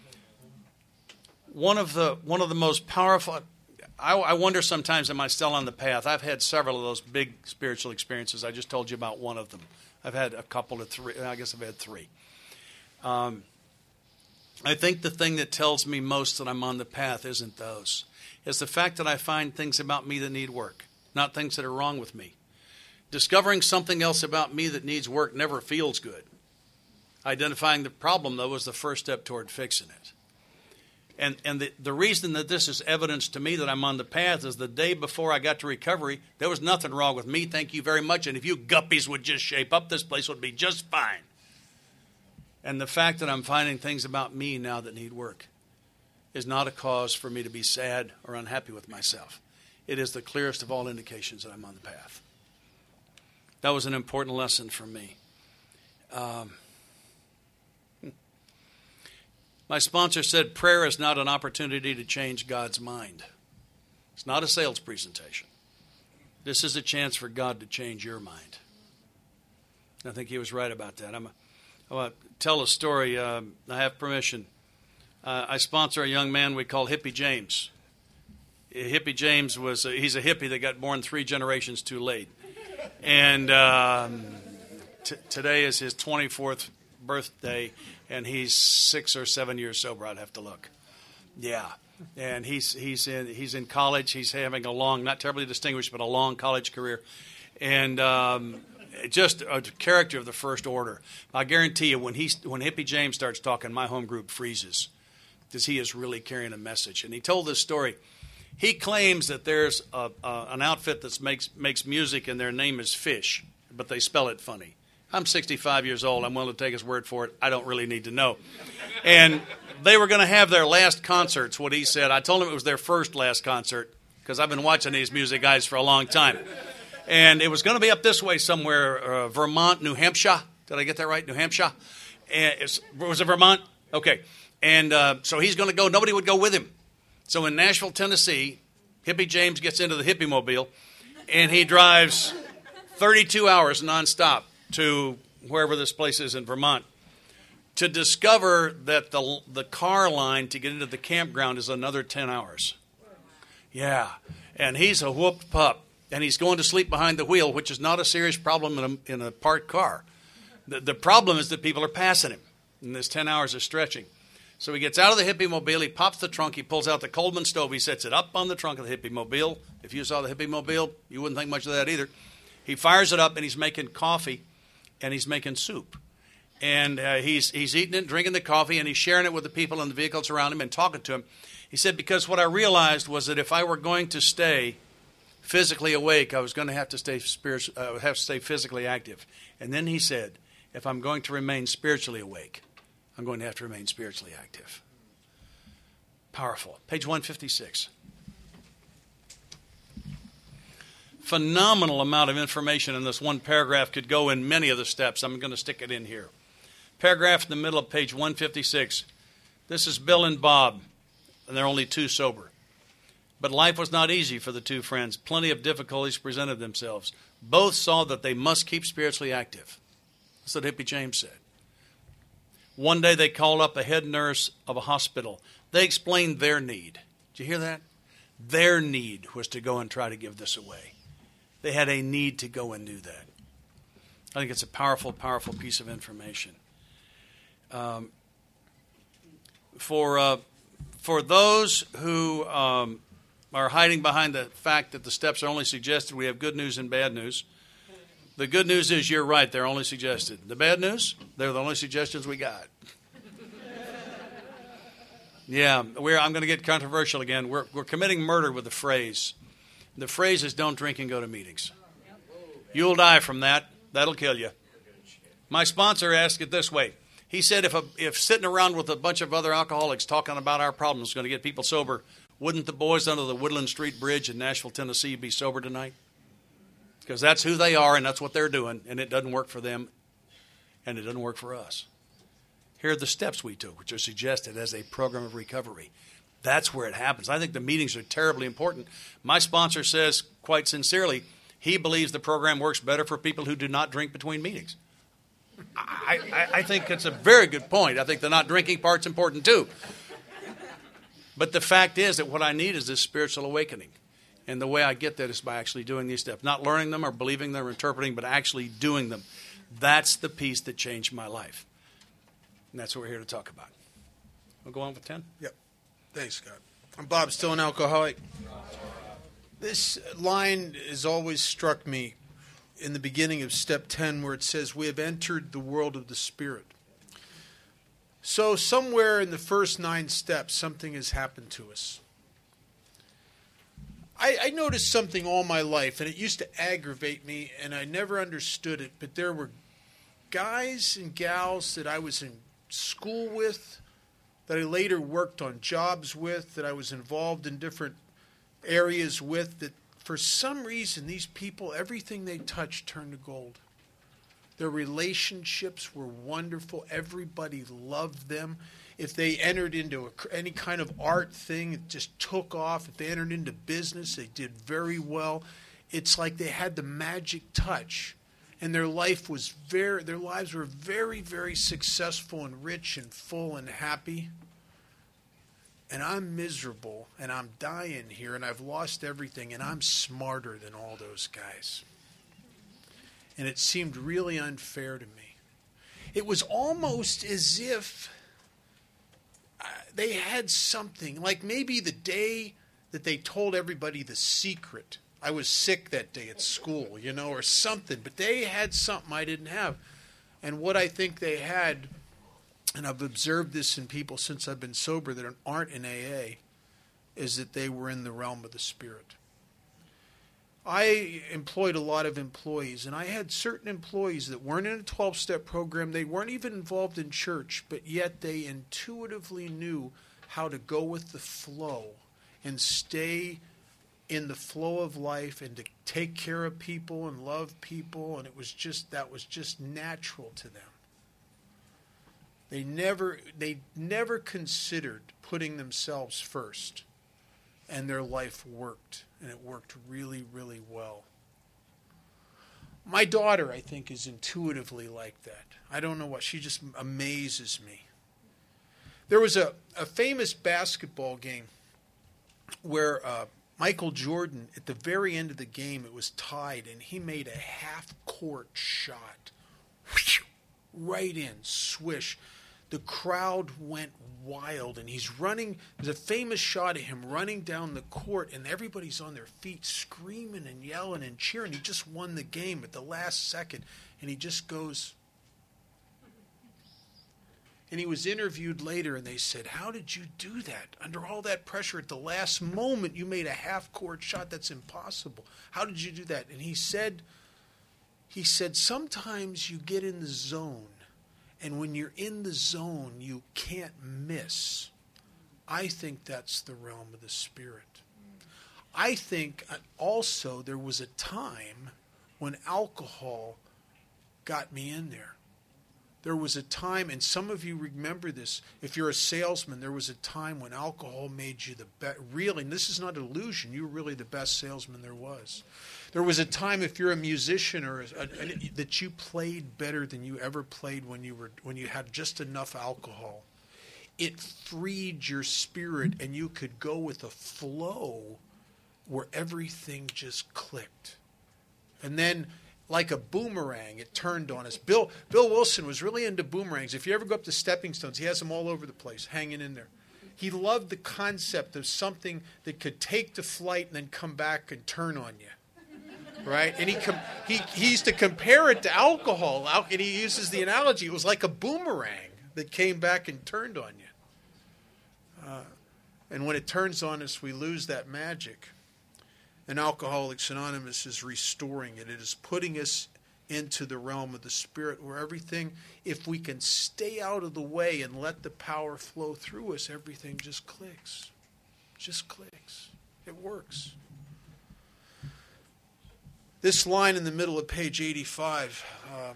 One of the one of the most powerful, I, I wonder sometimes, am I still on the path? I've had several of those big spiritual experiences. I just told you about one of them. I've had a couple of three. I guess I've had three. Um, I think the thing that tells me most that I'm on the path isn't those. It's the fact that I find things about me that need work, not things that are wrong with me. Discovering something else about me that needs work never feels good. Identifying the problem, though, was the first step toward fixing it. And and the, the reason that this is evidence to me that I'm on the path is the day before I got to recovery, there was nothing wrong with me, thank you very much. And if you guppies would just shape up, this place would be just fine. And the fact that I'm finding things about me now that need work is not a cause for me to be sad or unhappy with myself. It is the clearest of all indications that I'm on the path. That was an important lesson for me. Um, my sponsor said prayer is not an opportunity to change God's mind. It's not a sales presentation. This is a chance for God to change your mind. I think he was right about that. I'm a, I want to tell a story. Um, I have permission. Uh, I sponsor a young man we call Hippie James. Hippie James was, a, he's a hippie that got born three generations too late. And um, t- today is his twenty-fourth birthday, and he's six or seven years sober. I'd have to look. Yeah, and he's he's in he's in college. He's having a long, not terribly distinguished, but a long college career, and um, just a character of the first order. I guarantee you, when he when Hippie James starts talking, my home group freezes because he is really carrying a message. And he told this story. He claims that there's a, a, an outfit that makes makes music, and their name is Fish, but they spell it funny. I'm sixty-five years old. I'm willing to take his word for it. I don't really need to know. And they were going to have their last concerts, what he said. I told him it was their first last concert because I've been watching these music guys for a long time. And it was going to be up this way somewhere, uh, Vermont, New Hampshire. Did I get that right? New Hampshire? And it's, was it Vermont? Okay. And uh, so he's going to go. Nobody would go with him. So in Nashville, Tennessee, Hippie James gets into the Hippie Mobile, and he drives thirty-two hours nonstop to wherever this place is in Vermont to discover that the the car line to get into the campground is another ten hours. Yeah, and he's a whooped pup, and he's going to sleep behind the wheel, which is not a serious problem in a, in a parked car. The, the problem is that people are passing him, and this ten hours is stretching. So he gets out of the Hippie Mobile, he pops the trunk, he pulls out the Coleman stove, he sets it up on the trunk of the Hippie Mobile. If you saw the Hippie Mobile, you wouldn't think much of that either. He fires it up, and he's making coffee, and he's making soup. And uh, he's he's eating it, drinking the coffee, and he's sharing it with the people in the vehicles around him and talking to him. He said, because what I realized was that if I were going to stay physically awake, I was going to have to stay spiritu- uh, have to stay physically active. And then he said, if I'm going to remain spiritually awake, I'm going to have to remain spiritually active. Powerful. Page one fifty-six. Phenomenal amount of information in this one paragraph. Could go in many of the steps. I'm going to stick it in here. Paragraph in the middle of page one fifty-six. This is Bill and Bob, and they're only two sober. But life was not easy for the two friends. Plenty of difficulties presented themselves. Both saw that they must keep spiritually active. That's what Hippie James said. One day they called up a head nurse of a hospital. They explained their need. Did you hear that? Their need was to go and try to give this away. They had a need to go and do that. I think it's a powerful, powerful piece of information. Um, for uh, for those who um, are hiding behind the fact that the steps are only suggested, we have good news and bad news. The good news is you're right. They're only suggested. The bad news, they're the only suggestions we got. Yeah, we're, I'm going to get controversial again. We're, we're committing murder with the phrase. The phrase is don't drink and go to meetings. You'll die from that. That'll kill you. My sponsor asked it this way. He said if a, if sitting around with a bunch of other alcoholics talking about our problems is going to get people sober, wouldn't the boys under the Woodland Street Bridge in Nashville, Tennessee be sober tonight? Because that's who they are and that's what they're doing, and it doesn't work for them, and it doesn't work for us. Here are the steps we took, which are suggested as a program of recovery. That's where it happens. I think the meetings are terribly important. My sponsor says, quite sincerely, he believes the program works better for people who do not drink between meetings. I, I, I think it's a very good point. I think the not drinking part's important too. But the fact is that what I need is this spiritual awakening. And the way I get that is by actually doing these steps. Not learning them or believing them or interpreting, but actually doing them. That's the piece that changed my life. And that's what we're here to talk about. We'll go on with ten? Yep. Thanks, Scott. I'm Bob, still an alcoholic. This line has always struck me in the beginning of step ten where it says, we have entered the world of the Spirit. So somewhere in the first nine steps, something has happened to us. I, I noticed something all my life, and it used to aggravate me, and I never understood it, but there were guys and gals that I was in school with, that I later worked on jobs with, that I was involved in different areas with, that for some reason these people, everything they touched turned to gold. Their relationships were wonderful. Everybody loved them. If they entered into a, any kind of art thing, it just took off. If they entered into business, they did very well. It's like they had the magic touch. And their life was very, their lives were very, very successful and rich and full and happy. And I'm miserable, and I'm dying here, and I've lost everything, and I'm smarter than all those guys. And it seemed really unfair to me. It was almost as if uh, they had something, like maybe the day that they told everybody the secret. I was sick that day at school, you know, or something. But they had something I didn't have. And what I think they had, and I've observed this in people since I've been sober that aren't in A A, is that they were in the realm of the Spirit. I employed a lot of employees, and I had certain employees that weren't in a twelve-step program. They weren't even involved in church, but yet they intuitively knew how to go with the flow and stay in the flow of life and to take care of people and love people, and it was just that was just natural to them. They never they never considered putting themselves first, and their life worked, and it worked really, really well. My daughter, I think, is intuitively like that. I don't know what, she just amazes me. There was a, a famous basketball game where uh, Michael Jordan, at the very end of the game, it was tied, and he made a half-court shot. Right in, swish. The crowd went wild, and he's running. There's a famous shot of him running down the court, and everybody's on their feet screaming and yelling and cheering. He just won the game at the last second, and he just goes. And he was interviewed later, and they said, how did you do that? Under all that pressure at the last moment, you made a half-court shot. That's impossible. How did you do that? And he said, he said, sometimes you get in the zone, and when you're in the zone, you can't miss. I think that's the realm of the Spirit. I think also there was a time when alcohol got me in there. There was a time, and some of you remember this, if you're a salesman, there was a time when alcohol made you the best, really, and this is not an illusion, you were really the best salesman there was. There was a time, if you're a musician, or a, a, that you played better than you ever played when you were when you had just enough alcohol. It freed your spirit, and you could go with a flow where everything just clicked. And then, like a boomerang, it turned on us. Bill Bill Wilson was really into boomerangs. If you ever go up to Stepping Stones, he has them all over the place, hanging in there. He loved the concept of something that could take the flight and then come back and turn on you. right? And he, com- he he used to compare it to alcohol. Al- and he uses the analogy, it was like a boomerang that came back and turned on you. Uh, and when it turns on us, we lose that magic. And Alcoholics Anonymous is restoring it. It is putting us into the realm of the Spirit where everything, if we can stay out of the way and let the power flow through us, everything just clicks. Just clicks. It works. This line in the middle of page eighty-five. Um,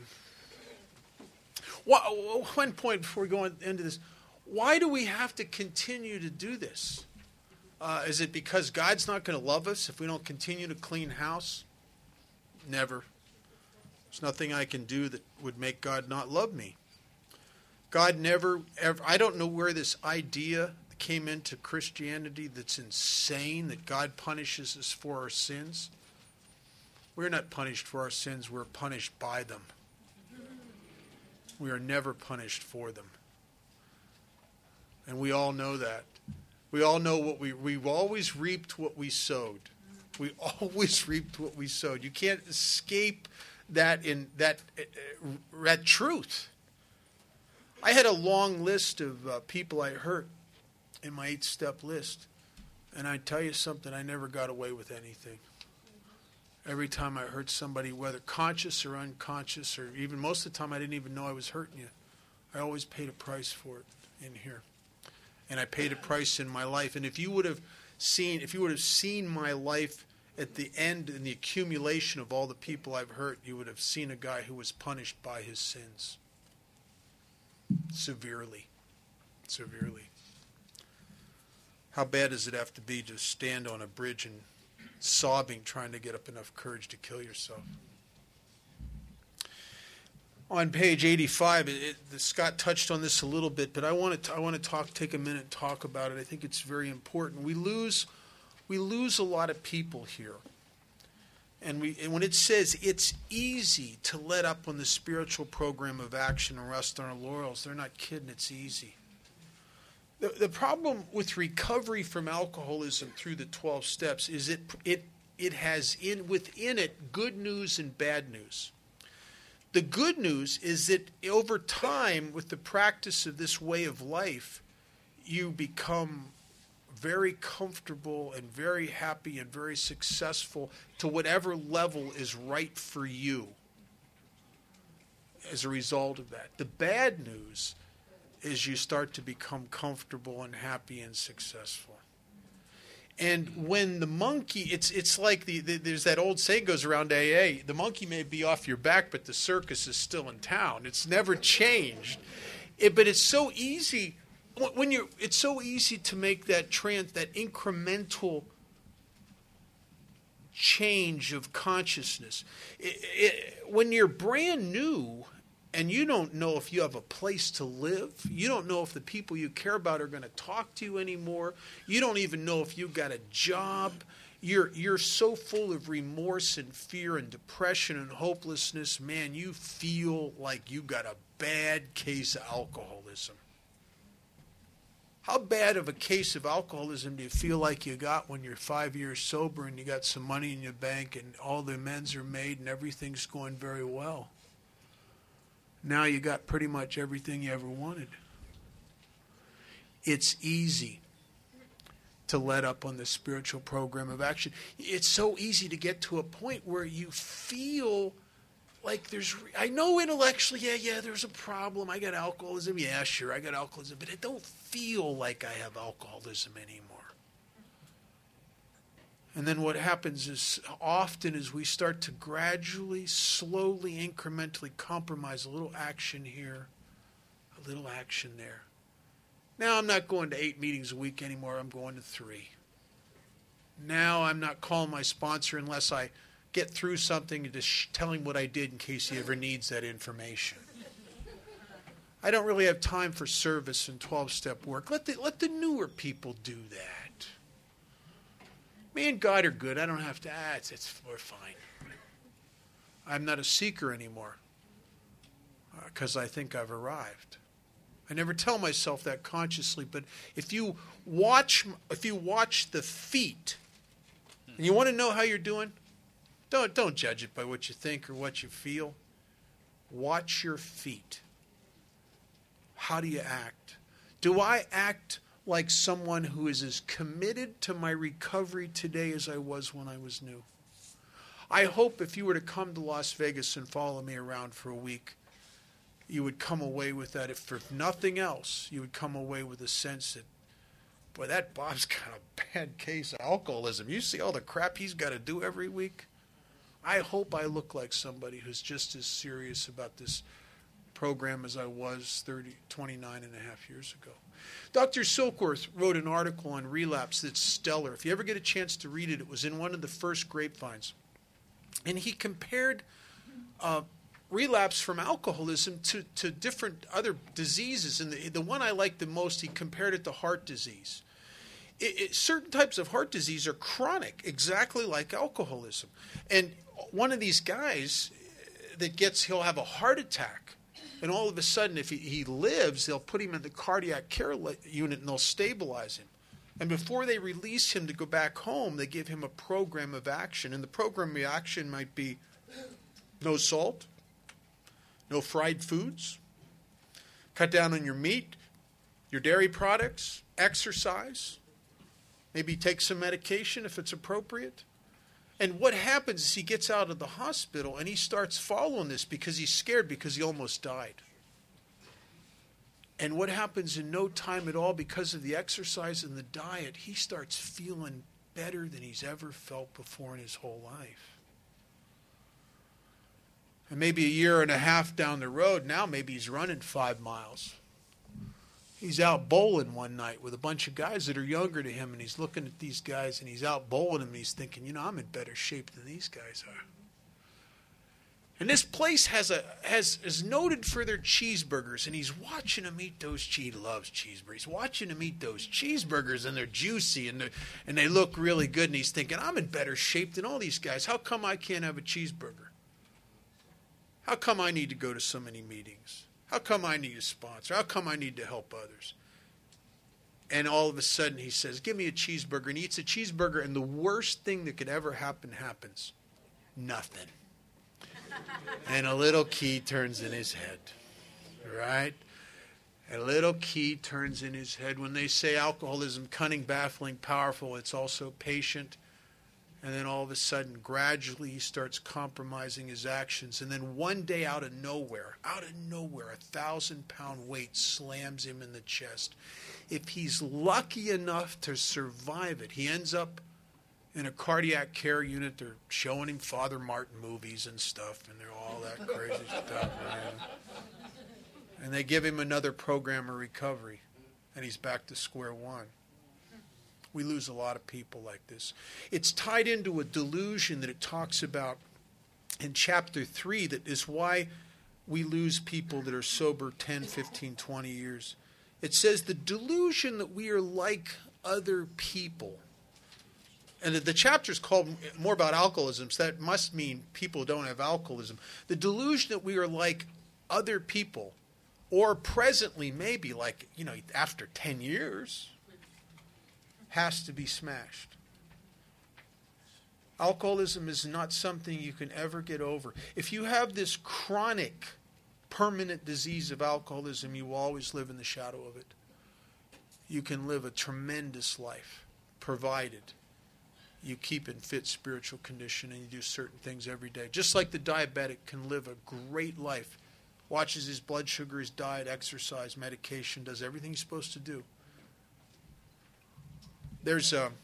one point before we go into this. Why do we have to continue to do this? Uh, is it because God's not going to love us if we don't continue to clean house? Never. There's nothing I can do that would make God not love me. God never, ever, I don't know where this idea came into Christianity that's insane, that God punishes us for our sins. We're not punished for our sins, we're punished by them. We are never punished for them. And we all know that. We all know what we, we've always reaped what we sowed. We always reaped what we sowed. You can't escape that in that uh, that truth. I had a long list of uh, people I hurt in my eight-step list. And I tell you something, I never got away with anything. Every time I hurt somebody, whether conscious or unconscious, or even most of the time I didn't even know I was hurting you, I always paid a price for it in here. And I paid a price in my life. And if you would have seen, if you would have seen my life at the end and the accumulation of all the people I've hurt, you would have seen a guy who was punished by his sins. Severely. Severely. How bad does it have to be to stand on a bridge and sobbing, trying to get up enough courage to kill yourself? On page eighty-five, it, it, Scott touched on this a little bit, but I want to I want to talk, take a minute and talk about it. I think it's very important. We lose, we lose a lot of people here, and we and when it says it's easy to let up on the spiritual program of action and rest on our laurels, they're not kidding. It's easy. The the problem with recovery from alcoholism through the twelve steps is it it it has in within it good news and bad news. The good news is that over time, with the practice of this way of life, you become very comfortable and very happy and very successful to whatever level is right for you as a result of that. The bad news is you start to become comfortable and happy and successful. And when the monkey, it's it's like the, the there's that old saying goes around A A, the monkey may be off your back, but the circus is still in town. It's never changed. It, but it's so easy when you're. It's so easy to make that trans, that incremental change of consciousness. It, it, when you're brand new, and you don't know if you have a place to live. You don't know if the people you care about are going to talk to you anymore. You don't even know if you've got a job. You're you're so full of remorse and fear and depression and hopelessness. Man, you feel like you got a bad case of alcoholism. How bad of a case of alcoholism do you feel like you got when you're five years sober and you got some money in your bank and all the amends are made and everything's going very well? Now you got pretty much everything you ever wanted. It's easy to let up on the spiritual program of action. It's so easy to get to a point where you feel like there's, I know intellectually, yeah, yeah, there's a problem. I got alcoholism. Yeah, sure, I got alcoholism. But I don't feel like I have alcoholism anymore. And then what happens is often as we start to gradually, slowly, incrementally compromise a little action here, a little action there. Now I'm not going to eight meetings a week anymore. I'm going to three. Now I'm not calling my sponsor unless I get through something and just sh- tell him what I did in case he ever needs that information. I don't really have time for service and twelve-step work. Let the, let the newer people do that. Me and God are good. I don't have to, ah, it's, it's, we're fine. I'm not a seeker anymore because uh, I think I've arrived. I never tell myself that consciously, but if you watch, if you watch the feet, and you want to know how you're doing, Don't, don't judge it by what you think or what you feel. Watch your feet. How do you act? Do I act like someone who is as committed to my recovery today as I was when I was new? I hope if you were to come to Las Vegas and follow me around for a week, you would come away with that. If for nothing else, you would come away with a sense that, boy, that Bob's got a bad case of alcoholism. You see all the crap he's got to do every week? I hope I look like somebody who's just as serious about this program as I was thirty, twenty-nine and a half years ago. Doctor Silkworth wrote an article on relapse that's stellar. If you ever get a chance to read it, it was in one of the first grapevines. And he compared uh, relapse from alcoholism to, to different other diseases. And the, the one I liked the most, he compared it to heart disease. It, it, certain types of heart disease are chronic, exactly like alcoholism. And one of these guys that gets, he'll have a heart attack. And all of a sudden, if he, he lives, they'll put him in the cardiac care unit and they'll stabilize him. And before they release him to go back home, they give him a program of action. And the program of action might be no salt, no fried foods, cut down on your meat, your dairy products, exercise, maybe take some medication if it's appropriate. And what happens is he gets out of the hospital and he starts following this because he's scared because he almost died. And what happens in no time at all because of the exercise and the diet, he starts feeling better than he's ever felt before in his whole life. And maybe a year and a half down the road, now maybe he's running five miles. He's out bowling one night with a bunch of guys that are younger to him, and he's looking at these guys, and he's out bowling them, and he's thinking, you know, I'm in better shape than these guys are. And this place has a has is noted for their cheeseburgers, and he's watching them eat those cheese. He loves cheeseburgers. He's watching them eat those cheeseburgers, and they're juicy, and they and they look really good. And he's thinking, I'm in better shape than all these guys. How come I can't have a cheeseburger? How come I need to go to so many meetings? How come I need a sponsor? How come I need to help others? And all of a sudden he says, give me a cheeseburger. And he eats a cheeseburger, and the worst thing that could ever happen happens. Nothing. And a little key turns in his head. Right? A little key turns in his head. When they say alcoholism, cunning, baffling, powerful, it's also patient. And then all of a sudden, gradually, he starts compromising his actions. And then one day, out of nowhere, out of nowhere, a thousand-pound weight slams him in the chest. If he's lucky enough to survive it, he ends up in a cardiac care unit. They're showing him Father Martin movies and stuff, and they're all that crazy stuff, man. And they give him another program of recovery, and he's back to square one. We lose a lot of people like this. It's tied into a delusion that it talks about in chapter three that is why we lose people that are sober ten, fifteen, twenty years. It says the delusion that we are like other people. And the chapter is called more about alcoholism, so that must mean people don't have alcoholism. The delusion that we are like other people, or presently maybe like, you know, after ten years, has to be smashed. Alcoholism is not something you can ever get over. If you have this chronic, permanent disease of alcoholism, you will always live in the shadow of it. You can live a tremendous life, provided you keep in fit spiritual condition and you do certain things every day. Just like the diabetic can live a great life, watches his blood sugar, his diet, exercise, medication, does everything he's supposed to do. There's a,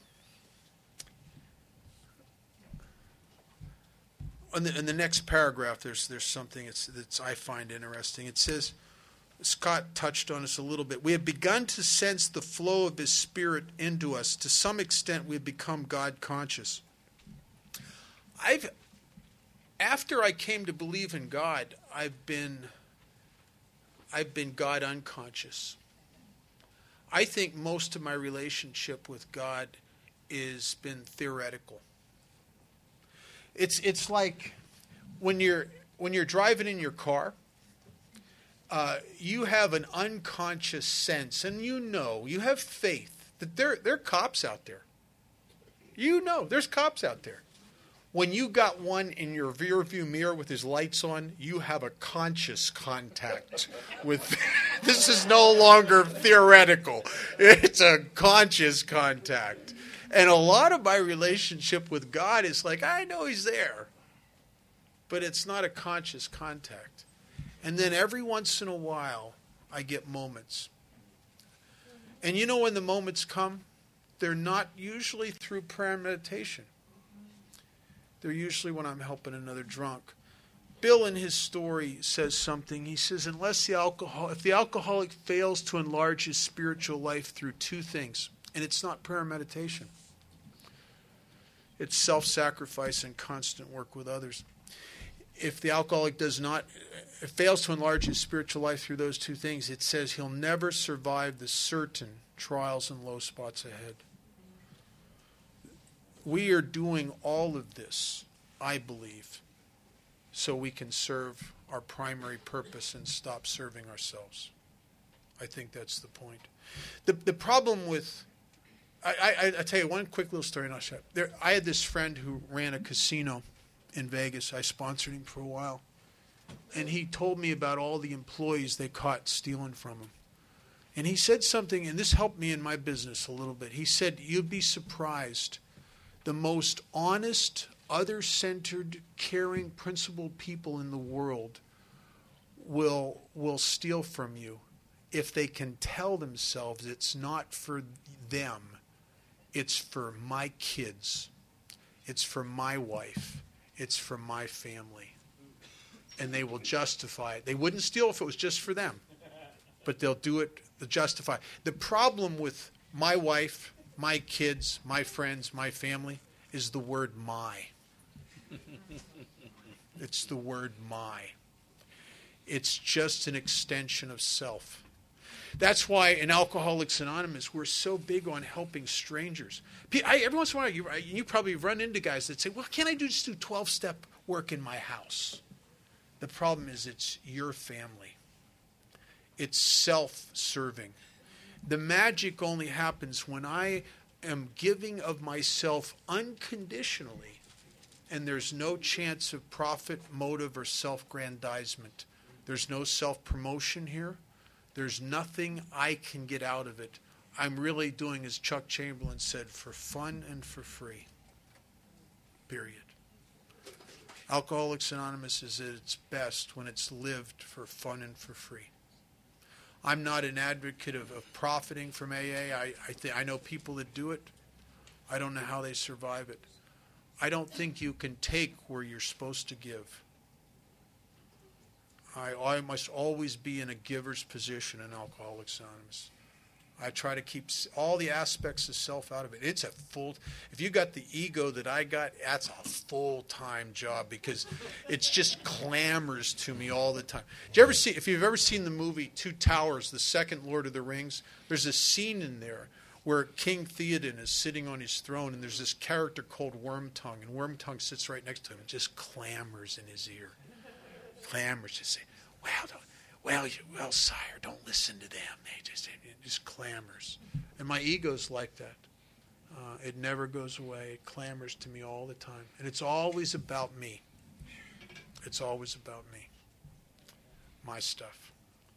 in the, in the next paragraph, there's there's something that's, that's I find interesting. It says, Scott touched on this a little bit. We have begun to sense the flow of His Spirit into us. To some extent, we've become God conscious. I've, after I came to believe in God, I've been, I've been God unconscious. I think most of my relationship with God has been theoretical. It's it's like when you're when you're driving in your car, uh, you have an unconscious sense, and you know, you have faith that there there are cops out there. You know, there's cops out there. When you got one in your rear view mirror with his lights on, you have a conscious contact with. This is no longer theoretical. It's a conscious contact. And a lot of my relationship with God is like, I know he's there, but it's not a conscious contact. And then every once in a while, I get moments. And you know when the moments come? They're not usually through prayer and meditation. They're usually when I'm helping another drunk. Bill in his story says something. He says, unless the alcohol, if the alcoholic fails to enlarge his spiritual life through two things, and it's not prayer and meditation, it's self-sacrifice and constant work with others. If the alcoholic does not, it fails to enlarge his spiritual life through those two things, it says he'll never survive the certain trials and low spots ahead. We are doing all of this, I believe, so we can serve our primary purpose and stop serving ourselves. I think that's the point. The the problem with, I, I, I tell you one quick little story and I'll shut up. There, I had this friend who ran a casino in Vegas. I sponsored him for a while. And he told me about all the employees they caught stealing from him. And he said something, and this helped me in my business a little bit. He said, you'd be surprised. The most honest, other-centered, caring, principled people in the world will will steal from you if they can tell themselves it's not for them, it's for my kids, it's for my wife, it's for my family. And they will justify it. They wouldn't steal if it was just for them, but they'll do it to justify. The problem with my wife, my kids, my friends, my family, is the word my. It's the word my. It's just an extension of self. That's why in Alcoholics Anonymous, we're so big on helping strangers. I, every once in a while, you, you probably run into guys that say, well, can't I do, just do twelve-step work in my house? The problem is it's your family. It's self-serving. The magic only happens when I am giving of myself unconditionally, and there's no chance of profit, motive, or self-grandizement. There's no self-promotion here. There's nothing I can get out of it. I'm really doing, as Chuck Chamberlain said, for fun and for free. Period. Alcoholics Anonymous is at its best when it's lived for fun and for free. I'm not an advocate of, of profiting from A A. I, I, th- I know people that do it. I don't know how they survive it. I don't think you can take where you're supposed to give. I, I must always be in a giver's position in Alcoholics Anonymous. I try to keep all the aspects of self out of it. It's a full, if you got the ego that I got, that's a full-time job because it's just clamors to me all the time. Did you ever see, if you've ever seen the movie Two Towers, the second Lord of the Rings, there's a scene in there where King Theoden is sitting on his throne and there's this character called Wormtongue, and Wormtongue sits right next to him and just clamors in his ear. Clamors, just say, well, don't, well, you, well, sire, don't listen to them. They just, it just clamors. And my ego's like that. Uh, it never goes away. It clamors to me all the time. And it's always about me. It's always about me. My stuff.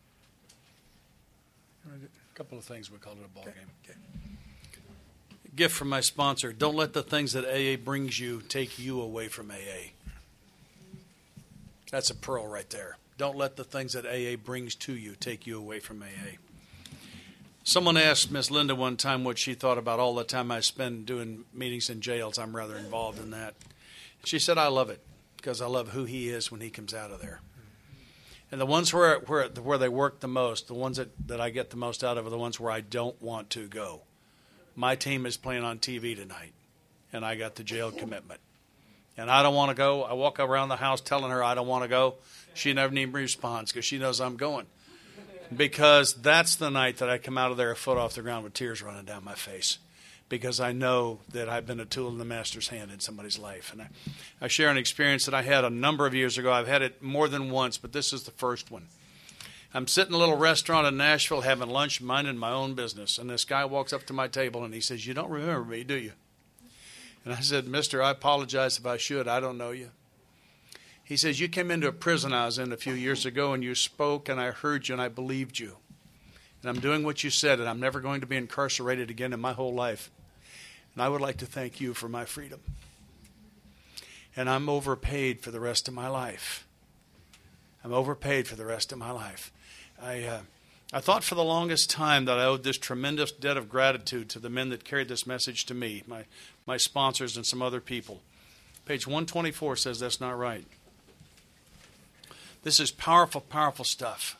A couple of things. We called it a ball Okay. game. Okay. Gift from my sponsor. Don't let the things that A A brings you take you away from A A. That's a pearl right there. Don't let the things that A A brings to you take you away from A A. Someone asked Miss Linda one time what she thought about all the time I spend doing meetings in jails. I'm rather involved in that. She said, I love it because I love who he is when he comes out of there. And the ones where where, where they work the most, the ones that, that I get the most out of are the ones where I don't want to go. My team is playing on T V tonight, and I got the jail commitment. And I don't want to go. I walk around the house telling her I don't want to go. She never even responds because she knows I'm going. Because that's the night that I come out of there a foot off the ground with tears running down my face. Because I know that I've been a tool in the master's hand in somebody's life. And I, I share an experience that I had a number of years ago. I've had it more than once, but this is the first one. I'm sitting in a little restaurant in Nashville having lunch, minding my own business. And this guy walks up to my table and he says, you don't remember me, do you? And I said, Mister, I apologize if I should. I don't know you. He says, you came into a prison I was in a few years ago, and you spoke, and I heard you, and I believed you. And I'm doing what you said, and I'm never going to be incarcerated again in my whole life. And I would like to thank you for my freedom. And I'm overpaid for the rest of my life. I'm overpaid for the rest of my life. I uh, I thought for the longest time that I owed this tremendous debt of gratitude to the men that carried this message to me, my, my sponsors and some other people. Page one twenty-four says that's not right. This is powerful, powerful stuff.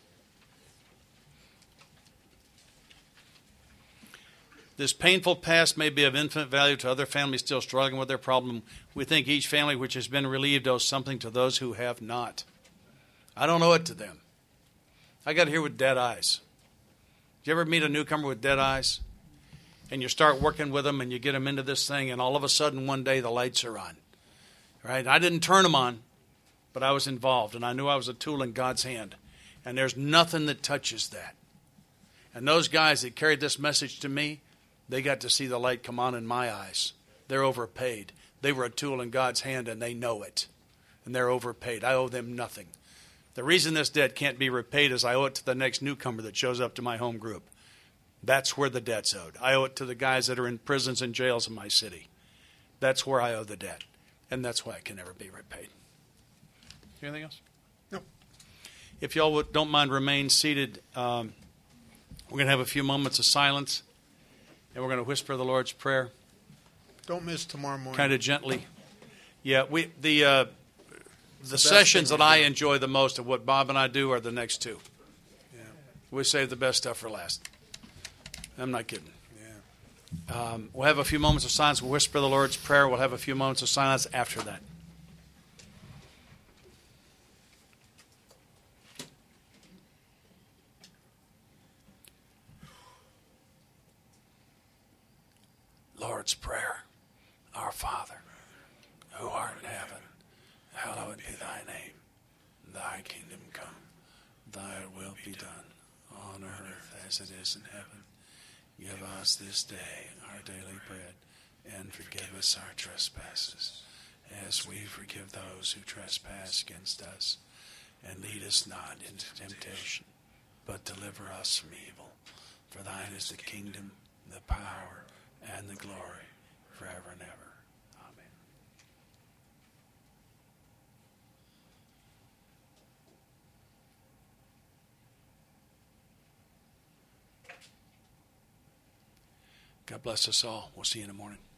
This painful past may be of infinite value to other families still struggling with their problem. We think each family which has been relieved owes something to those who have not. I don't owe it to them. I got here with dead eyes. Did you ever meet a newcomer with dead eyes? And you start working with them and you get them into this thing, and all of a sudden one day the lights are on. Right? I didn't turn them on, but I was involved, and I knew I was a tool in God's hand. And there's nothing that touches that. And those guys that carried this message to me, they got to see the light come on in my eyes. They're overpaid. They were a tool in God's hand, and they know it. And they're overpaid. I owe them nothing. The reason this debt can't be repaid is I owe it to the next newcomer that shows up to my home group. That's where the debt's owed. I owe it to the guys that are in prisons and jails in my city. That's where I owe the debt. And that's why it can never be repaid. Anything else? No. If y'all would, don't mind, remain seated. Um, we're going to have a few moments of silence. And we're going to whisper the Lord's Prayer. Don't miss tomorrow morning. Kind of gently. Yeah, we the uh, the, the sessions that I enjoy the most of what Bob and I do are the next two. Yeah. We save the best stuff for last. I'm not kidding. Yeah. Um, we'll have a few moments of silence. We'll whisper the Lord's Prayer. We'll have a few moments of silence after that. Lord's Prayer. Our Father, who art in heaven, hallowed be thy name. Thy kingdom come. Thy will be done on earth as it is in heaven. Give us this day our daily bread, and forgive us our trespasses, as we forgive those who trespass against us. And lead us not into temptation, but deliver us from evil. For thine is the kingdom, the power, and the glory, forever and ever. Amen. God bless us all. We'll see you in the morning.